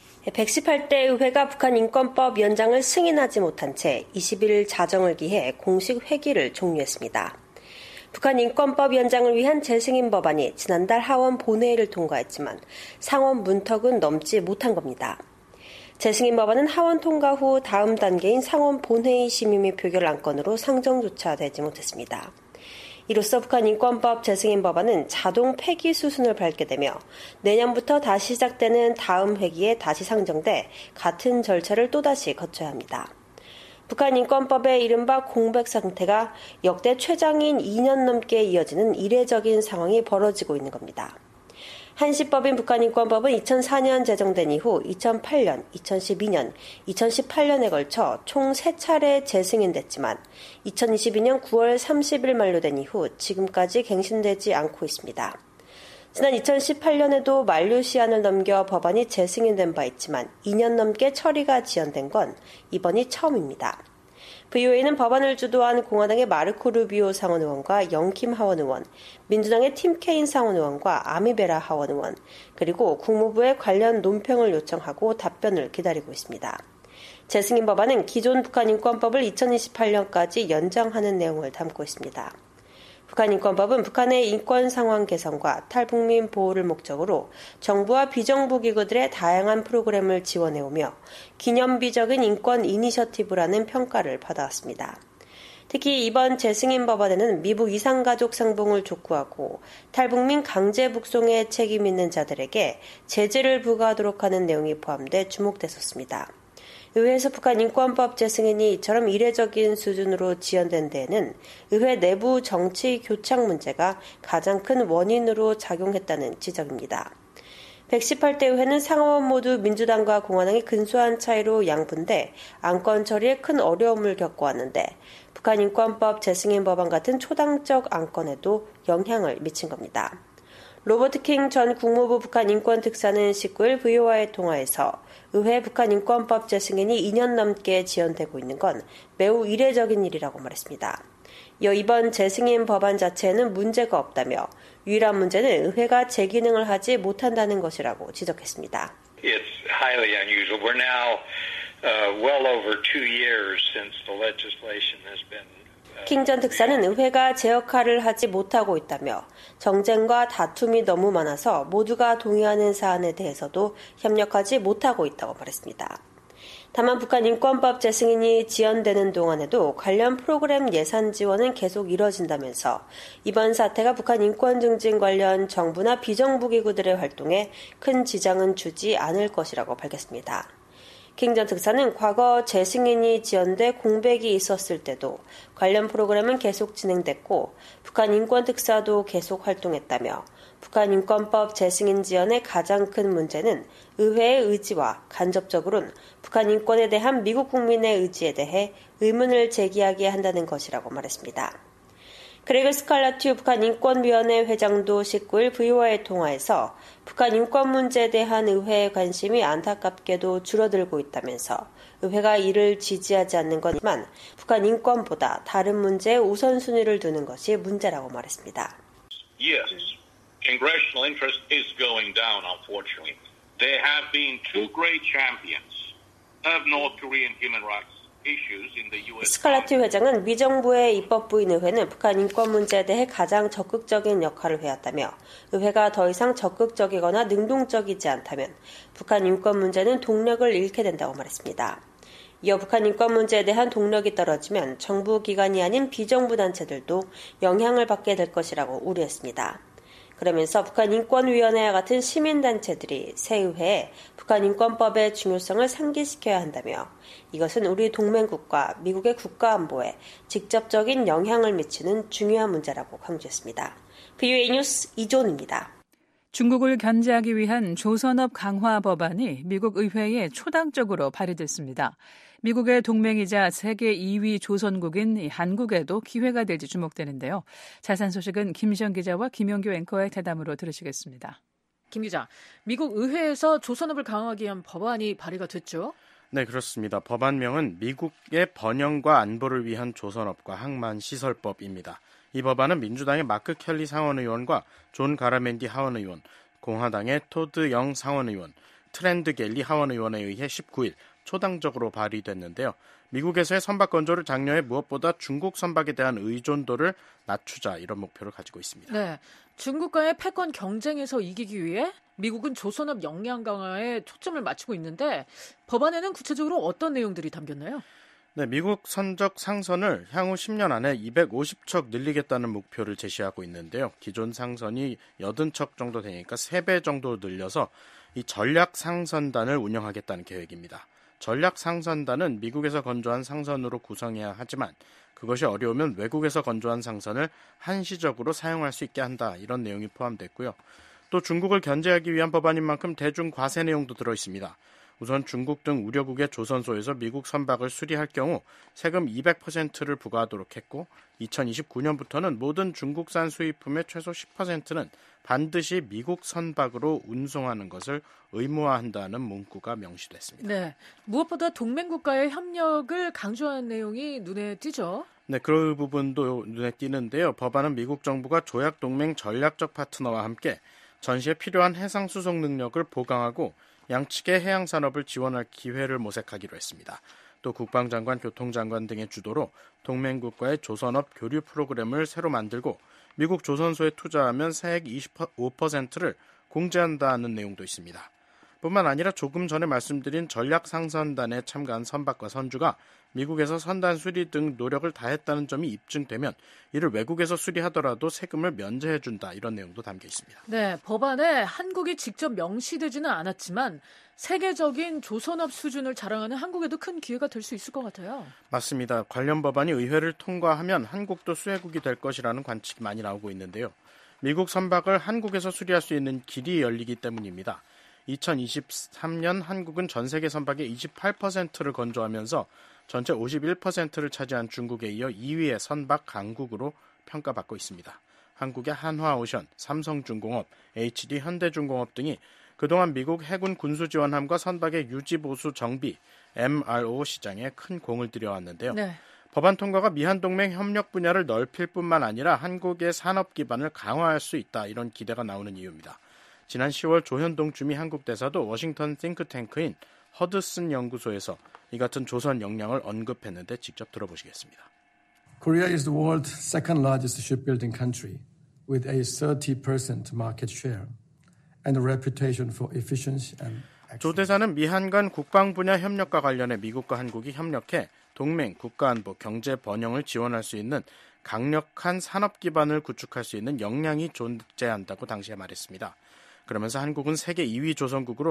118대 의회가 북한 인권법 연장을 승인하지 못한 채 21일 자정을 기해 공식 회기를 종료했습니다. 북한 인권법 연장을 위한 재승인 법안이 지난달 하원 본회의를 통과했지만 상원 문턱은 넘지 못한 겁니다. 재승인 법안은 하원 통과 후 다음 단계인 상원 본회의 심의 및 표결 안건으로 상정조차 되지 못했습니다. 이로써 북한 인권법 재승인 법안은 자동 폐기 수순을 밟게 되며 내년부터 다시 시작되는 다음 회기에 다시 상정돼 같은 절차를 또다시 거쳐야 합니다. 북한 인권법의 이른바 공백 상태가 역대 최장인 2년 넘게 이어지는 이례적인 상황이 벌어지고 있는 겁니다. 한시법인 북한 인권법은 2004년 제정된 이후 2008년, 2012년, 2018년에 걸쳐 총 3차례 재승인됐지만 2022년 9월 30일 만료된 이후 지금까지 갱신되지 않고 있습니다. 지난 2018년에도 만료 시한을 넘겨 법안이 재승인된 바 있지만 2년 넘게 처리가 지연된 건 이번이 처음입니다. VOA는 법안을 주도한 공화당의 마르코 루비오 상원 의원과 영킴 하원 의원, 민주당의 팀 케인 상원 의원과 아미베라 하원 의원, 그리고 국무부에 관련 논평을 요청하고 답변을 기다리고 있습니다. 재승인 법안은 기존 북한 인권법을 2028년까지 연장하는 내용을 담고 있습니다. 북한인권법은 북한의 인권 상황 개선과 탈북민 보호를 목적으로 정부와 비정부 기구들의 다양한 프로그램을 지원해오며 기념비적인 인권 이니셔티브라는 평가를 받아왔습니다. 특히 이번 재승인 법안에는 미국 이산가족 상봉을 촉구하고 탈북민 강제 북송에 책임 있는 자들에게 제재를 부과하도록 하는 내용이 포함돼 주목됐었습니다. 의회에서 북한 인권법 재승인이 이처럼 이례적인 수준으로 지연된 데에는 의회 내부 정치 교착 문제가 가장 큰 원인으로 작용했다는 지적입니다. 118대 의회는 상원 모두 민주당과 공화당이 근소한 차이로 양분돼 안건 처리에 큰 어려움을 겪어왔는데 북한 인권법 재승인 법안 같은 초당적 안건에도 영향을 미친 겁니다. 로버트 킹 전 국무부 북한 인권 특사는 19일 VOA의 통화에서 의회 북한 인권법 재승인이 2년 넘게 지연되고 있는 건 매우 이례적인 일이라고 말했습니다. 이어 이번 재승인 법안 자체에는 문제가 없다며 유일한 문제는 의회가 제 기능을 하지 못한다는 것이라고 지적했습니다. It's highly unusual. We're now well over 2 years since the legislation has been 킹 전 특사는 의회가 제 역할을 하지 못하고 있다며 정쟁과 다툼이 너무 많아서 모두가 동의하는 사안에 대해서도 협력하지 못하고 있다고 말했습니다. 다만 북한 인권법 재승인이 지연되는 동안에도 관련 프로그램 예산 지원은 계속 이뤄진다면서 이번 사태가 북한 인권 증진 관련 정부나 비정부 기구들의 활동에 큰 지장은 주지 않을 것이라고 밝혔습니다. 킹 전 특사는 과거 재승인이 지연돼 공백이 있었을 때도 관련 프로그램은 계속 진행됐고 북한 인권 특사도 계속 활동했다며 북한 인권법 재승인 지연의 가장 큰 문제는 의회의 의지와 간접적으로는 북한 인권에 대한 미국 국민의 의지에 대해 의문을 제기하게 한다는 것이라고 말했습니다. 그레그 스칼라튜 북한 인권위원회 회장도 19일 VOA의 통화에서 북한 인권 문제에 대한 의회의 관심이 안타깝게도 줄어들고 있다면서 의회가 이를 지지하지 않는 거지만 북한 인권보다 다른 문제에 우선순위를 두는 것이 문제라고 말했습니다. Yes, congressional interest is going down, unfortunately. There have been two great champions of North Korean human rights. 스칼라티 회장은 미정부의 입법부인 의회는 북한 인권 문제에 대해 가장 적극적인 역할을 해왔다며 의회가 더 이상 적극적이거나 능동적이지 않다면 북한 인권 문제는 동력을 잃게 된다고 말했습니다. 이어 북한 인권 문제에 대한 동력이 떨어지면 정부 기관이 아닌 비정부 단체들도 영향을 받게 될 것이라고 우려했습니다. 그러면서 북한인권위원회와 같은 시민단체들이 새 의회에 북한인권법의 중요성을 상기시켜야 한다며 이것은 우리 동맹국과 미국의 국가안보에 직접적인 영향을 미치는 중요한 문제라고 강조했습니다. VOA 뉴스 이존입니다. 중국을 견제하기 위한 조선업 강화 법안이 미국 의회에 초당적으로 발의됐습니다. 미국의 동맹이자 세계 2위 조선국인 한국에도 기회가 될지 주목되는데요. 자세한 소식은 김시영 기자와 김영규 앵커의 대담으로 들으시겠습니다. 김 기자, 미국 의회에서 조선업을 강화하기 위한 법안이 발의가 됐죠? 네, 그렇습니다. 법안명은 미국의 번영과 안보를 위한 조선업과 항만시설법입니다. 이 법안은 민주당의 마크 켈리 상원의원과 존 가라멘디 하원의원, 공화당의 토드 영 상원의원, 트렌드 갤리 하원의원에 의해 19일 초당적으로 발의됐는데요. 미국에서의 선박 건조를 장려해 무엇보다 중국 선박에 대한 의존도를 낮추자 이런 목표를 가지고 있습니다. 네, 중국과의 패권 경쟁에서 이기기 위해 미국은 조선업 역량 강화에 초점을 맞추고 있는데 법안에는 구체적으로 어떤 내용들이 담겼나요? 네, 미국 선적 상선을 향후 10년 안에 250척 늘리겠다는 목표를 제시하고 있는데요. 기존 상선이 80척 정도 되니까 3배 정도 늘려서 이 전략 상선단을 운영하겠다는 계획입니다. 전략 상선단은 미국에서 건조한 상선으로 구성해야 하지만 그것이 어려우면 외국에서 건조한 상선을 한시적으로 사용할 수 있게 한다. 이런 내용이 포함됐고요. 또 중국을 견제하기 위한 법안인 만큼 대중 과세 내용도 들어있습니다. 우선 중국 등 우려국의 조선소에서 미국 선박을 수리할 경우 세금 200%를 부과하도록 했고 2029년부터는 모든 중국산 수입품의 최소 10%는 반드시 미국 선박으로 운송하는 것을 의무화한다는 문구가 명시됐습니다. 네, 무엇보다 동맹국가의 협력을 강조한 내용이 눈에 띄죠? 네, 그 부분도 눈에 띄는데요. 법안은 미국 정부가 조약 동맹 전략적 파트너와 함께 전시에 필요한 해상 수송 능력을 보강하고 양측의 해양 산업을 지원할 기회를 모색하기로 했습니다. 또 국방장관, 교통장관 등의 주도로 동맹국과의 조선업 교류 프로그램을 새로 만들고 미국 조선소에 투자하면 세액 25%를 공제한다는 내용도 있습니다. 뿐만 아니라 조금 전에 말씀드린 전략상선단에 참가한 선박과 선주가 미국에서 선단 수리 등 노력을 다했다는 점이 입증되면 이를 외국에서 수리하더라도 세금을 면제해준다, 이런 내용도 담겨 있습니다. 네, 법안에 한국이 직접 명시되지는 않았지만 세계적인 조선업 수준을 자랑하는 한국에도 큰 기회가 될 수 있을 것 같아요. 맞습니다. 관련 법안이 의회를 통과하면 한국도 수혜국이 될 것이라는 관측이 많이 나오고 있는데요. 미국 선박을 한국에서 수리할 수 있는 길이 열리기 때문입니다. 2023년 한국은 전 세계 선박의 28%를 건조하면서 전체 51%를 차지한 중국에 이어 2위의 선박 강국으로 평가받고 있습니다. 한국의 한화오션, 삼성중공업, HD 현대중공업 등이 그동안 미국 해군 군수지원함과 선박의 유지보수 정비, MRO 시장에 큰 공을 들여왔는데요. 네. 법안 통과가 미한동맹 협력 분야를 넓힐 뿐만 아니라 한국의 산업 기반을 강화할 수 있다, 이런 기대가 나오는 이유입니다. 지난 10월 조현동 주미 한국 대사도 워싱턴 싱크탱크인 허드슨 연구소에서 이 같은 조선 역량을 언급했는데 직접 들어보시겠습니다. Korea is the world's second largest shipbuilding country with a 30% market share and a reputation for efficiency and excellence. 조 대사는 미한 간 국방 분야 협력과 관련해 미국과 한국이 협력해 동맹, 국가안보, 경제 번영을 지원할 수 있는 강력한 산업 기반을 구축할 수 있는 역량이 존재한다고 당시에 말했습니다. 그러면서 한국은 세계 2위 조선국으로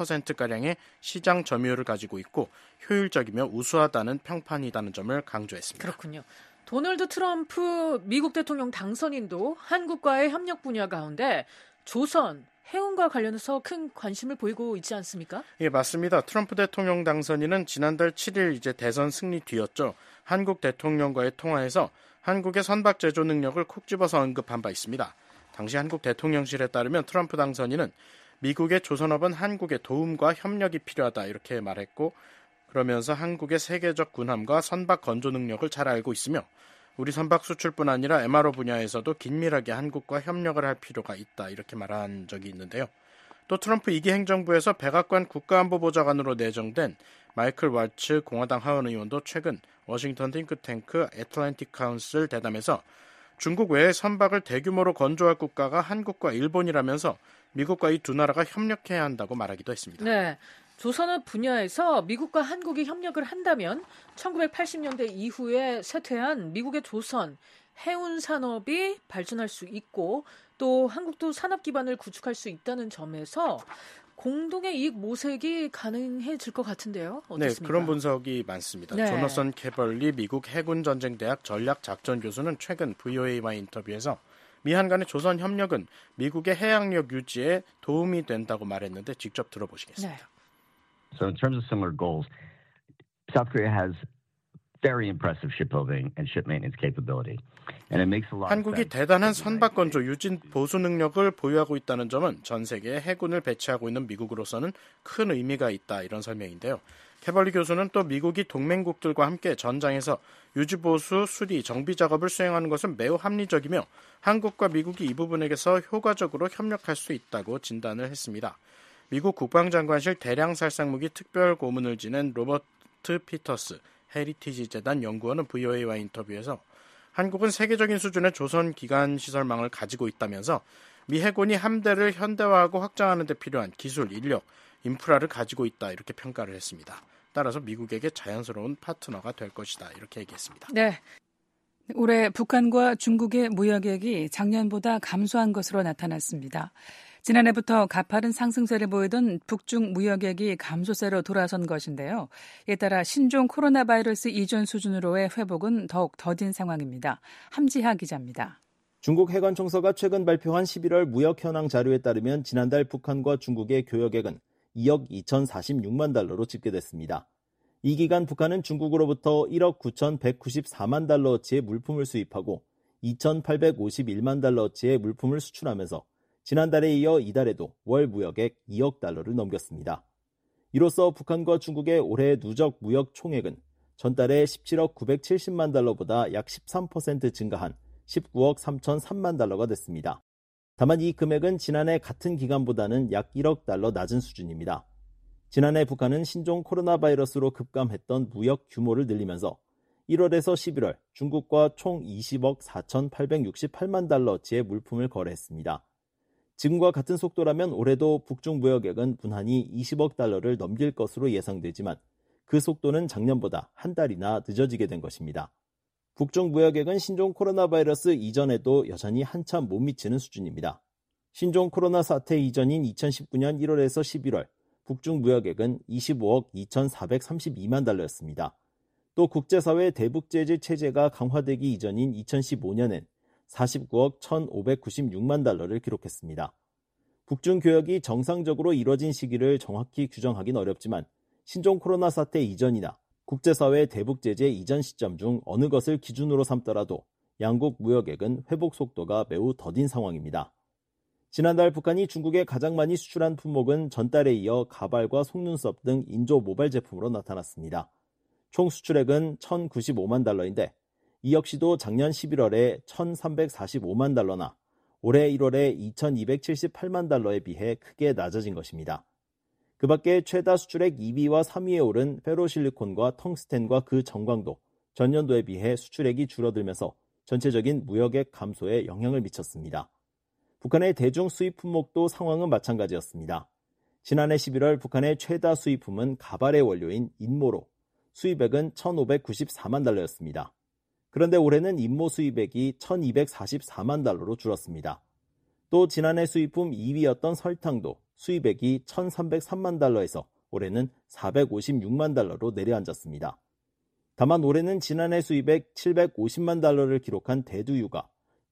30%가량의 시장 점유율을 가지고 있고 효율적이며 우수하다는 평판이라는 점을 강조했습니다. 그렇군요. 도널드 트럼프 미국 대통령 당선인도 한국과의 협력 분야 가운데 조선, 해운과 관련해서 큰 관심을 보이고 있지 않습니까? 예, 맞습니다. 트럼프 대통령 당선인은 지난달 7일 이제 대선 승리 뒤였죠. 한국 대통령과의 통화에서 한국의 선박 제조 능력을 콕 집어서 언급한 바 있습니다. 당시 한국 대통령실에 따르면 트럼프 당선인은 미국의 조선업은 한국의 도움과 협력이 필요하다, 이렇게 말했고, 그러면서 한국의 세계적 군함과 선박 건조 능력을 잘 알고 있으며 우리 선박 수출뿐 아니라 MRO 분야에서도 긴밀하게 한국과 협력을 할 필요가 있다, 이렇게 말한 적이 있는데요. 또 트럼프 2기 행정부에서 백악관 국가안보보좌관으로 내정된 마이클 왈츠 공화당 하원 의원도 최근 워싱턴 띵크탱크 애틀랜틱 카운슬 대담에서 중국 외의 선박을 대규모로 건조할 국가가 한국과 일본이라면서 미국과 이 두 나라가 협력해야 한다고 말하기도 했습니다. 네, 조선업 분야에서 미국과 한국이 협력을 한다면 1980년대 이후에 쇠퇴한 미국의 조선, 해운 산업이 발전할 수 있고 또 한국도 산업 기반을 구축할 수 있다는 점에서 공동의 이익 모색이 가능해질 것 같은데요. 어떻습니까? 네, 그런 분석이 많습니다. 네. 조너선 캐벌리 미국 해군전쟁대학 전략작전 교수는 최근 VOA와 인터뷰에서 미한 간의 조선 협력은 미국의 해양력 유지에 도움이 된다고 말했는데 직접 들어보시겠습니다. 네. So in terms of similar goals, South Korea has very impressive shipbuilding and ship maintenance capability. And it makes a lot of 한국이 sense. 대단한 선박 건조 유진 보수 능력을 보유하고 있다는 점은 전 세계에 해군을 배치하고 있는 미국으로서는 큰 의미가 있다, 이런 설명인데요. 캐벌리 교수는 또 미국이 동맹국들과 함께 전장에서 유지보수, 수리, 정비 작업을 수행하는 것은 매우 합리적이며 한국과 미국이 이 부분에서 효과적으로 협력할 수 있다고 진단을 했습니다. 미국 국방장관실 대량살상무기 특별고문을 지낸 로버트 피터스 헤리티지 재단 연구원은 VOA와 인터뷰에서 한국은 세계적인 수준의 조선 기간 시설망을 가지고 있다면서 미 해군이 함대를 현대화하고 확장하는 데 필요한 기술, 인력, 인프라를 가지고 있다, 이렇게 평가를 했습니다. 따라서 미국에게 자연스러운 파트너가 될 것이다, 이렇게 얘기했습니다. 네. 올해 북한과 중국의 무역액이 작년보다 감소한 것으로 나타났습니다. 지난해부터 가파른 상승세를 보이던 북중 무역액이 감소세로 돌아선 것인데요. 이에 따라 신종 코로나 바이러스 이전 수준으로의 회복은 더욱 더딘 상황입니다. 함지하 기자입니다. 중국 해관청서가 최근 발표한 11월 무역 현황 자료에 따르면 지난달 북한과 중국의 교역액은 2억 2,046만 달러로 집계됐습니다. 이 기간 북한은 중국으로부터 1억 9,194만 달러어치의 물품을 수입하고 2,851만 달러어치의 물품을 수출하면서 지난달에 이어 이달에도 월 무역액 2억 달러를 넘겼습니다. 이로써 북한과 중국의 올해 누적 무역 총액은 전달에 17억 970만 달러보다 약 13% 증가한 19억 3,003만 달러가 됐습니다. 다만 이 금액은 지난해 같은 기간보다는 약 1억 달러 낮은 수준입니다. 지난해 북한은 신종 코로나 바이러스로 급감했던 무역 규모를 늘리면서 1월에서 11월 중국과 총 20억 4,868만 달러어치의 물품을 거래했습니다. 지금과 같은 속도라면 올해도 북중 무역액은 무난히 20억 달러를 넘길 것으로 예상되지만 그 속도는 작년보다 한 달이나 늦어지게 된 것입니다. 북중 무역액은 신종 코로나 바이러스 이전에도 여전히 한참 못 미치는 수준입니다. 신종 코로나 사태 이전인 2019년 1월에서 11월 북중 무역액은 25억 2,432만 달러였습니다. 또 국제사회 대북제재 체제가 강화되기 이전인 2015년엔 49억 1,596만 달러를 기록했습니다. 북중 교역이 정상적으로 이뤄진 시기를 정확히 규정하긴 어렵지만 신종 코로나 사태 이전이나 국제사회 대북제재 이전 시점 중 어느 것을 기준으로 삼더라도 양국 무역액은 회복 속도가 매우 더딘 상황입니다. 지난달 북한이 중국에 가장 많이 수출한 품목은 전달에 이어 가발과 속눈썹 등 인조 모발 제품으로 나타났습니다. 총 수출액은 1,095만 달러인데 이 역시도 작년 11월에 1,345만 달러나 올해 1월에 2,278만 달러에 비해 크게 낮아진 것입니다. 그 밖에 최다 수출액 2위와 3위에 오른 페로실리콘과 텅스텐과 그 정광도 전년도에 비해 수출액이 줄어들면서 전체적인 무역액 감소에 영향을 미쳤습니다. 북한의 대중 수입 품목도 상황은 마찬가지였습니다. 지난해 11월 북한의 최다 수입품은 가발의 원료인 인모로 수입액은 1,594만 달러였습니다. 그런데 올해는 인모 수입액이 1,244만 달러로 줄었습니다. 또 지난해 수입품 2위였던 설탕도 수입액이 1,303만 달러에서 올해는 456만 달러로 내려앉았습니다. 다만 올해는 지난해 수입액 750만 달러를 기록한 대두유가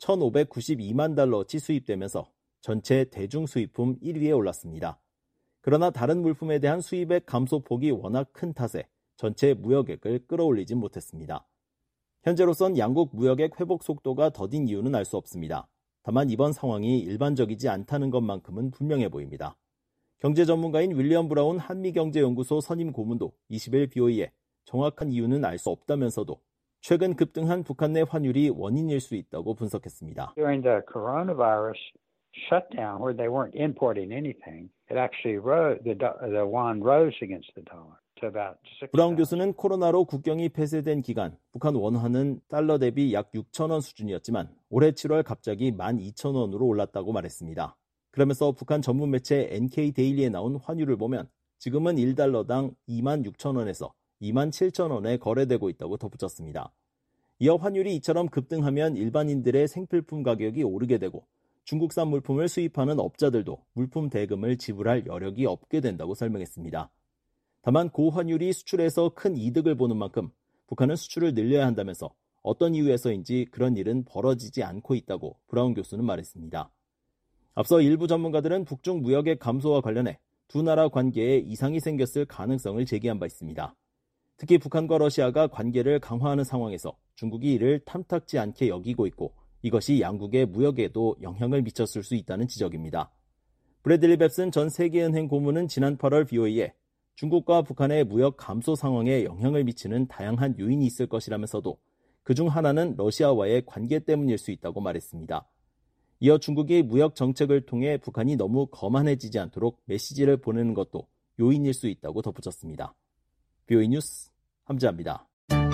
1,592만 달러어치 수입되면서 전체 대중 수입품 1위에 올랐습니다. 그러나 다른 물품에 대한 수입액 감소폭이 워낙 큰 탓에 전체 무역액을 끌어올리진 못했습니다. 현재로선 양국 무역액 회복 속도가 더딘 이유는 알 수 없습니다. 다만 이번 상황이 일반적이지 않다는 것만큼은 분명해 보입니다. 경제 전문가인 윌리엄 브라운 한미경제연구소 선임 고문도 20일 BOE에 정확한 이유는 알 수 없다면서도 최근 급등한 북한 내 환율이 원인일 수 있다고 분석했습니다. During the coronavirus shutdown where they weren't importing anything, it actually rose, the won rose against the dollar. 브라운 교수는 코로나로 국경이 폐쇄된 기간 북한 원화는 달러 대비 약 6,000원 수준이었지만 올해 7월 갑자기 12,000원으로 올랐다고 말했습니다. 그러면서 북한 전문 매체 NK데일리에 나온 환율을 보면 지금은 1달러당 26,000원에서 27,000원에 거래되고 있다고 덧붙였습니다. 이어 환율이 이처럼 급등하면 일반인들의 생필품 가격이 오르게 되고 중국산 물품을 수입하는 업자들도 물품 대금을 지불할 여력이 없게 된다고 설명했습니다. 다만 고환율이 수출에서 큰 이득을 보는 만큼 북한은 수출을 늘려야 한다면서 어떤 이유에서인지 그런 일은 벌어지지 않고 있다고 브라운 교수는 말했습니다. 앞서 일부 전문가들은 북중 무역액 감소와 관련해 두 나라 관계에 이상이 생겼을 가능성을 제기한 바 있습니다. 특히 북한과 러시아가 관계를 강화하는 상황에서 중국이 이를 탐탁지 않게 여기고 있고 이것이 양국의 무역에도 영향을 미쳤을 수 있다는 지적입니다. 브래들리 뱁슨 전 세계은행 고문은 지난 8월 BOE에 중국과 북한의 무역 감소 상황에 영향을 미치는 다양한 요인이 있을 것이라면서도 그중 하나는 러시아와의 관계 때문일 수 있다고 말했습니다. 이어 중국이 무역 정책을 통해 북한이 너무 거만해지지 않도록 메시지를 보내는 것도 요인일 수 있다고 덧붙였습니다. BOE 뉴스 함지아입니다.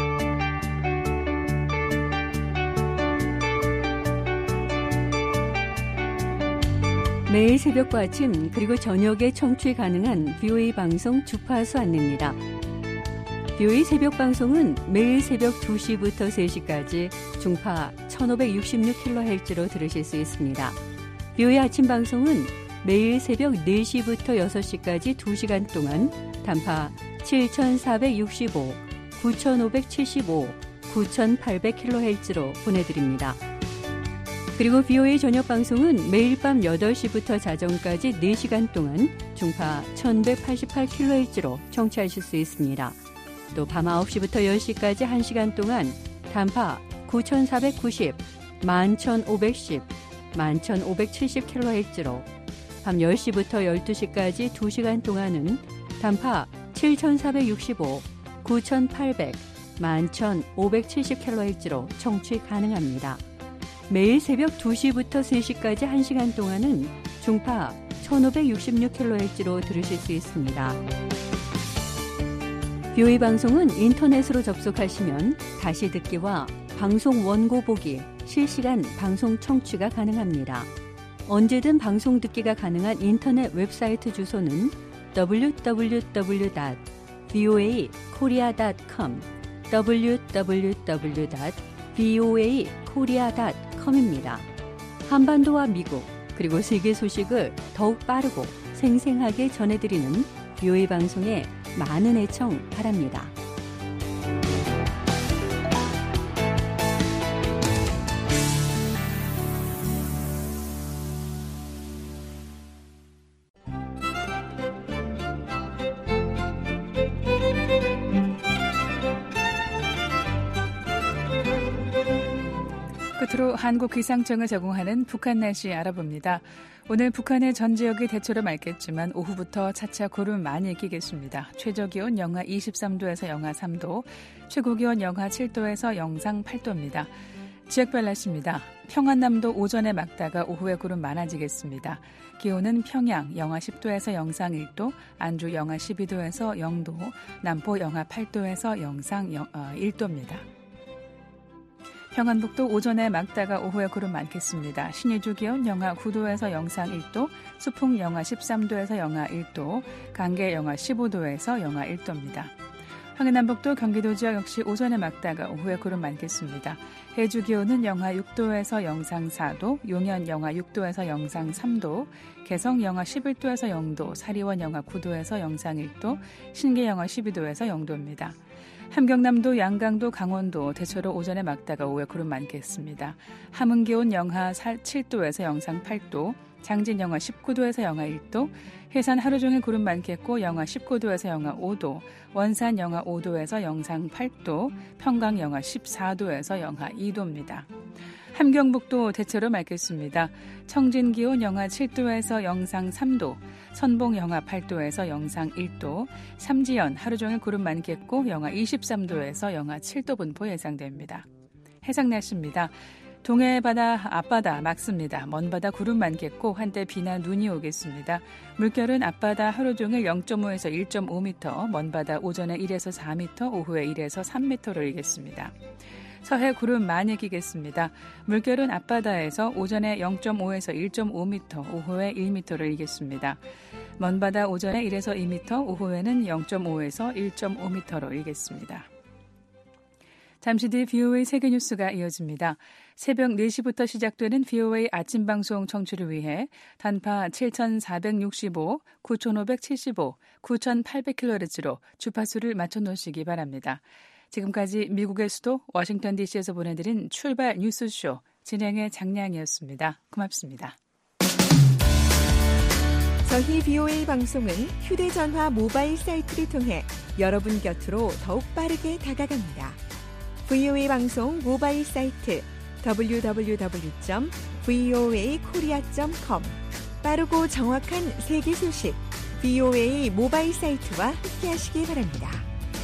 매일 새벽과 아침 그리고 저녁에 청취 가능한 BOE 방송 주파수 안내입니다. BOE 새벽 방송은 매일 새벽 2시부터 3시까지 중파 1566kHz로 들으실 수 있습니다. BOE 아침 방송은 매일 새벽 4시부터 6시까지 2시간 동안 단파 7465, 9575, 9800kHz로 보내드립니다. 그리고 BOE 저녁 방송은 매일 밤 8시부터 자정까지 4시간 동안 중파 1188kHz로 청취하실 수 있습니다. 또 밤 9시부터 10시까지 1시간 동안 단파 9490, 11510, 11570kHz로 밤 10시부터 12시까지 2시간 동안은 단파 7465, 9800, 11570kHz로 청취 가능합니다. 매일 새벽 2시부터 3시까지 1시간 동안은 중파 1566kHz로 들으실 수 있습니다. VOA 방송은 인터넷으로 접속하시면 다시 듣기와 방송 원고 보기, 실시간 방송 청취가 가능합니다. 언제든 방송 듣기가 가능한 인터넷 웹사이트 주소는 www.voakorea.com, www.voakorea.com입니다. 한반도와 미국, 그리고 세계 소식을 더욱 빠르고 생생하게 전해드리는 VOA 방송에 많은 애청 바랍니다. 끝으로 한국기상청을 제공하는 북한 날씨 알아봅니다. 오늘 북한의 전 지역이 대체로 맑겠지만 오후부터 차차 구름 많이 끼겠습니다. 최저기온 영하 23도에서 영하 3도, 최고기온 영하 7도에서 영상 8도입니다. 지역별 날씨입니다. 평안남도 오전에 맑다가 오후에 구름 많아지겠습니다. 기온은 평양 영하 10도에서 영상 1도, 안주 영하 12도에서 0도, 남포 영하 8도에서 영상 1도입니다. 평안북도 오전에 맑다가 오후에 구름 많겠습니다. 신의주 기온 영하 9도에서 영상 1도, 수풍 영하 13도에서 영하 1도, 강계 영하 15도에서 영하 1도입니다. 황해남북도 경기도 지역 역시 오전에 맑다가 오후에 구름 많겠습니다. 해주 기온은 영하 6도에서 영상 4도, 용현 영하 6도에서 영상 3도, 개성 영하 11도에서 0도, 사리원 영하 9도에서 영상 1도, 신계 영하 12도에서 0도입니다. 함경남도, 양강도, 강원도 대체로 오전에 맑다가 오후에 구름 많겠습니다. 함흥 기온 영하 7도에서 영상 8도, 장진 영하 19도에서 영하 1도, 해산 하루 종일 구름 많겠고 영하 19도에서 영하 5도, 원산 영하 5도에서 영상 8도, 평강 영하 14도에서 영하 2도입니다. 함경북도 대체로 맑겠습니다. 청진 기온 영하 7도에서 영상 3도, 선봉 영하 8도에서 영상 1도, 삼지연 하루 종일 구름 많겠고 영하 23도에서 영하 7도 분포 예상됩니다. 해상 날씨입니다. 동해 바다, 앞바다 맑습니다. 먼 바다 구름 많겠고 한때 비나 눈이 오겠습니다. 물결은 앞바다 하루 종일 0.5에서 1.5m, 먼 바다 오전에 1에서 4m, 오후에 1에서 3m를 일겠습니다. 서해 구름 많이 끼겠습니다. 물결은 앞바다에서 오전에 0.5에서 1.5m, 오후에 1m를 일겠습니다. 먼 바다 오전에 1에서 2m, 오후에는 0.5에서 1.5m로 일겠습니다. 잠시 뒤 VOA 세계뉴스가 이어집니다. 새벽 4시부터 시작되는 VOA 아침 방송 청취를 위해 단파 7465, 9575, 9800kHz로 주파수를 맞춰놓으시기 바랍니다. 지금까지 미국의 수도 워싱턴 DC에서 보내드린 출발 뉴스쇼 진행의 장량이었습니다. 고맙습니다. 저희 VOA 방송은 휴대전화 모바일 사이트를 통해 여러분 곁으로 더욱 빠르게 다가갑니다. VOA 방송 모바일 사이트 www.voakorea.com 빠르고 정확한 세계 소식 VOA 모바일 사이트와 함께하시기 바랍니다.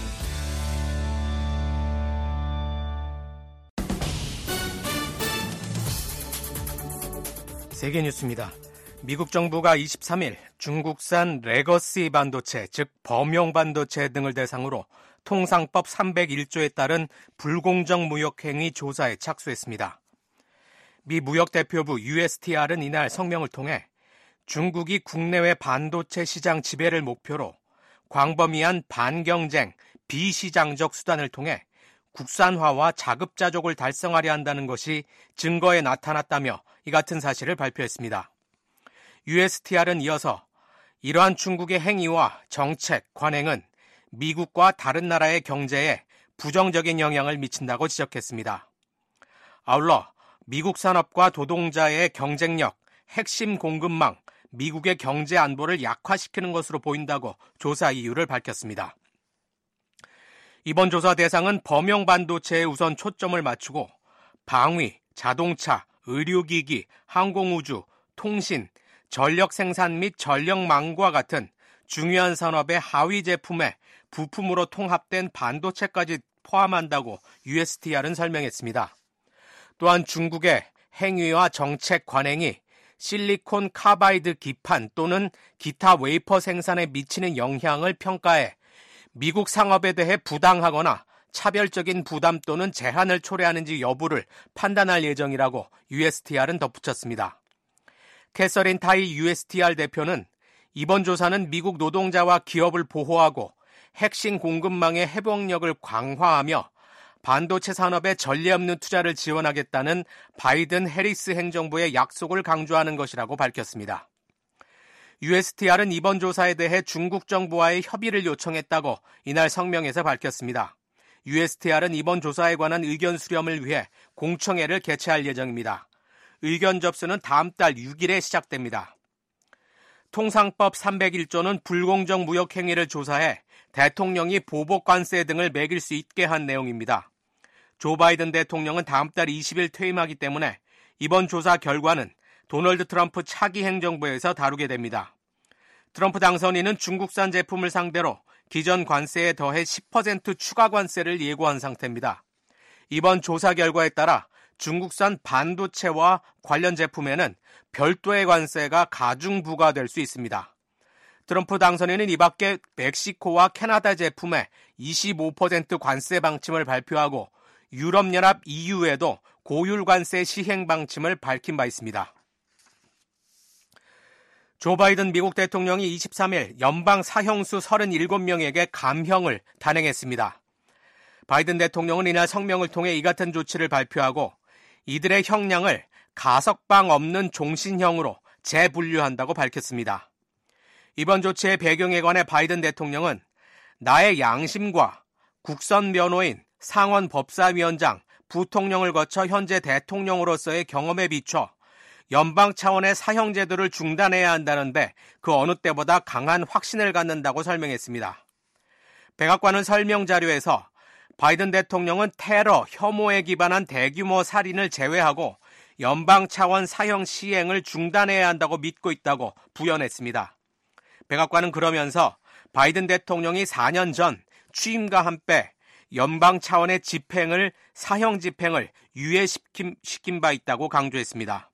세계뉴스입니다. 미국 정부가 23일 중국산 레거시 반도체, 즉 범용 반도체 등을 대상으로 통상법 301조에 따른 불공정 무역행위 조사에 착수했습니다. 미 무역대표부 USTR은 이날 성명을 통해 중국이 국내외 반도체 시장 지배를 목표로 광범위한 반경쟁, 비시장적 수단을 통해 국산화와 자급자족을 달성하려 한다는 것이 증거에 나타났다며 이 같은 사실을 발표했습니다. USTR은 이어서 이러한 중국의 행위와 정책, 관행은 미국과 다른 나라의 경제에 부정적인 영향을 미친다고 지적했습니다. 아울러 미국 산업과 노동자의 경쟁력, 핵심 공급망, 미국의 경제 안보를 약화시키는 것으로 보인다고 조사 이유를 밝혔습니다. 이번 조사 대상은 범용 반도체에 우선 초점을 맞추고 방위, 자동차, 의료기기, 항공우주, 통신, 전력 생산 및 전력망과 같은 중요한 산업의 하위 제품에 부품으로 통합된 반도체까지 포함한다고 USTR은 설명했습니다. 또한 중국의 행위와 정책 관행이 실리콘 카바이드 기판 또는 기타 웨이퍼 생산에 미치는 영향을 평가해 미국 상업에 대해 부당하거나 차별적인 부담 또는 제한을 초래하는지 여부를 판단할 예정이라고 USTR은 덧붙였습니다. 캐서린 타이 USTR 대표는 이번 조사는 미국 노동자와 기업을 보호하고 핵심 공급망의 회복력을 강화하며 반도체 산업에 전례 없는 투자를 지원하겠다는 바이든 해리스 행정부의 약속을 강조하는 것이라고 밝혔습니다. USTR은 이번 조사에 대해 중국 정부와의 협의를 요청했다고 이날 성명에서 밝혔습니다. USTR은 이번 조사에 관한 의견 수렴을 위해 공청회를 개최할 예정입니다. 의견 접수는 다음 달 6일에 시작됩니다. 통상법 301조는 불공정 무역 행위를 조사해 대통령이 보복 관세 등을 매길 수 있게 한 내용입니다. 조 바이든 대통령은 다음 달 20일 퇴임하기 때문에 이번 조사 결과는 도널드 트럼프 차기 행정부에서 다루게 됩니다. 트럼프 당선인은 중국산 제품을 상대로 기존 관세에 더해 10% 추가 관세를 예고한 상태입니다. 이번 조사 결과에 따라 중국산 반도체와 관련 제품에는 별도의 관세가 가중 부과될 수 있습니다. 트럼프 당선인은 이 밖에 멕시코와 캐나다 제품에 25% 관세 방침을 발표하고 유럽연합 EU에도 고율 관세 시행 방침을 밝힌 바 있습니다. 조 바이든 미국 대통령이 23일 연방 사형수 37명에게 감형을 단행했습니다. 바이든 대통령은 이날 성명을 통해 이 같은 조치를 발표하고 이들의 형량을 가석방 없는 종신형으로 재분류한다고 밝혔습니다. 이번 조치의 배경에 관해 바이든 대통령은 나의 양심과 국선 변호인, 상원 법사위원장, 부통령을 거쳐 현재 대통령으로서의 경험에 비춰 연방 차원의 사형 제도를 중단해야 한다는데 그 어느 때보다 강한 확신을 갖는다고 설명했습니다. 백악관은 설명 자료에서 바이든 대통령은 테러, 혐오에 기반한 대규모 살인을 제외하고 연방 차원 사형 시행을 중단해야 한다고 믿고 있다고 부연했습니다. 백악관은 그러면서 바이든 대통령이 4년 전 취임과 한때 연방 차원의 사형 집행을 유예시킨 바 있다고 강조했습니다.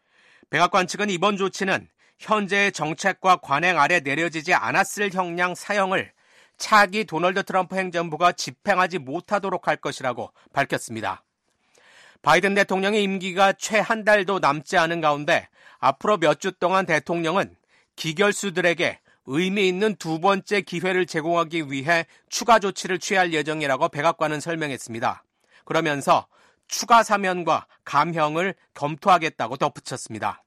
백악관 측은 이번 조치는 현재의 정책과 관행 아래 내려지지 않았을 형량 사형을 차기 도널드 트럼프 행정부가 집행하지 못하도록 할 것이라고 밝혔습니다. 바이든 대통령의 임기가 채 한 달도 남지 않은 가운데 앞으로 몇 주 동안 대통령은 기결수들에게 의미 있는 두 번째 기회를 제공하기 위해 추가 조치를 취할 예정이라고 백악관은 설명했습니다. 그러면서 추가 사면과 감형을 검토하겠다고 덧붙였습니다.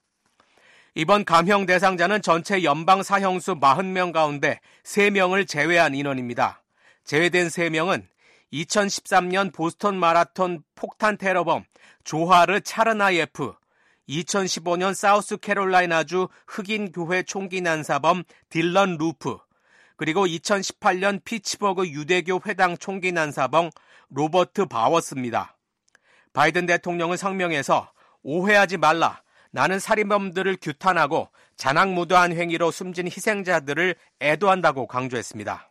이번 감형 대상자는 전체 연방 사형수 40명 가운데 3명을 제외한 인원입니다. 제외된 3명은 2013년 보스턴 마라톤 폭탄 테러범 조하르 차르나예프, 2015년 사우스캐롤라이나주 흑인 교회 총기 난사범 딜런 루프, 그리고 2018년 피츠버그 유대교 회당 총기 난사범 로버트 바워스입니다. 바이든 대통령은 성명에서 오해하지 말라, 나는 살인범들을 규탄하고 잔악무도한 행위로 숨진 희생자들을 애도한다고 강조했습니다.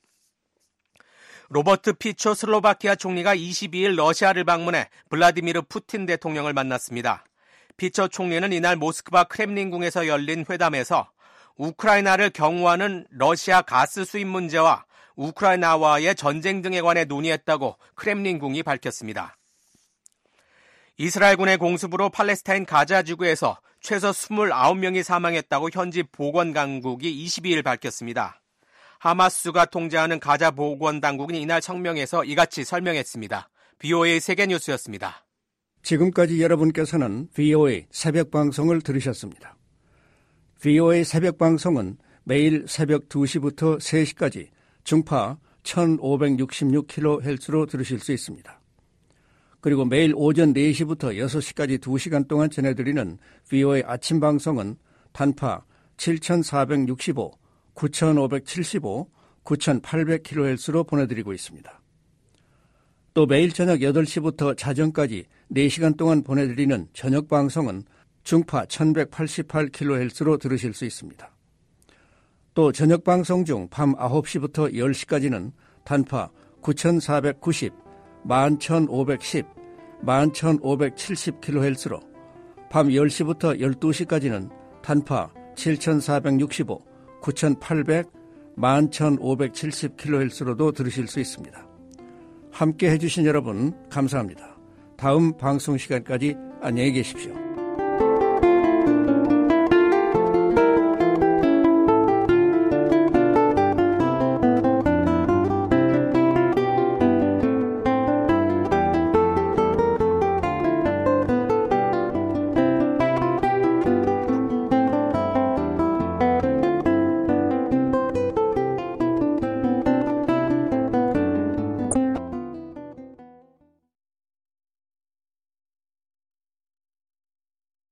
로버트 피초 슬로바키아 총리가 22일 러시아를 방문해 블라디미르 푸틴 대통령을 만났습니다. 피초 총리는 이날 모스크바 크렘린궁에서 열린 회담에서 우크라이나를 경호하는 러시아 가스 수입 문제와 우크라이나와의 전쟁 등에 관해 논의했다고 크렘린궁이 밝혔습니다. 이스라엘군의 공습으로 팔레스타인 가자 지구에서 최소 29명이 사망했다고 현지 보건당국이 22일 밝혔습니다. 하마스가 통제하는 가자 보건당국은 이날 성명에서 이같이 설명했습니다. VOA 세계뉴스였습니다. 지금까지 여러분께서는 VOA 새벽방송을 들으셨습니다. VOA 새벽방송은 매일 새벽 2시부터 3시까지 중파 1566kHz로 들으실 수 있습니다. 그리고 매일 오전 4시부터 6시까지 2시간 동안 전해드리는 VOA 아침 방송은 단파 7465, 9575, 9800kHz로 보내드리고 있습니다. 또 매일 저녁 8시부터 자정까지 4시간 동안 보내드리는 저녁 방송은 중파 1188kHz로 들으실 수 있습니다. 또 저녁 방송 중 밤 9시부터 10시까지는 단파 9490, 11510, 11570kHz로, 밤 10시부터 12시까지는 단파 7465, 9800, 11,570kHz로도 들으실 수 있습니다. 함께 해주신 여러분 감사합니다. 다음 방송 시간까지 안녕히 계십시오.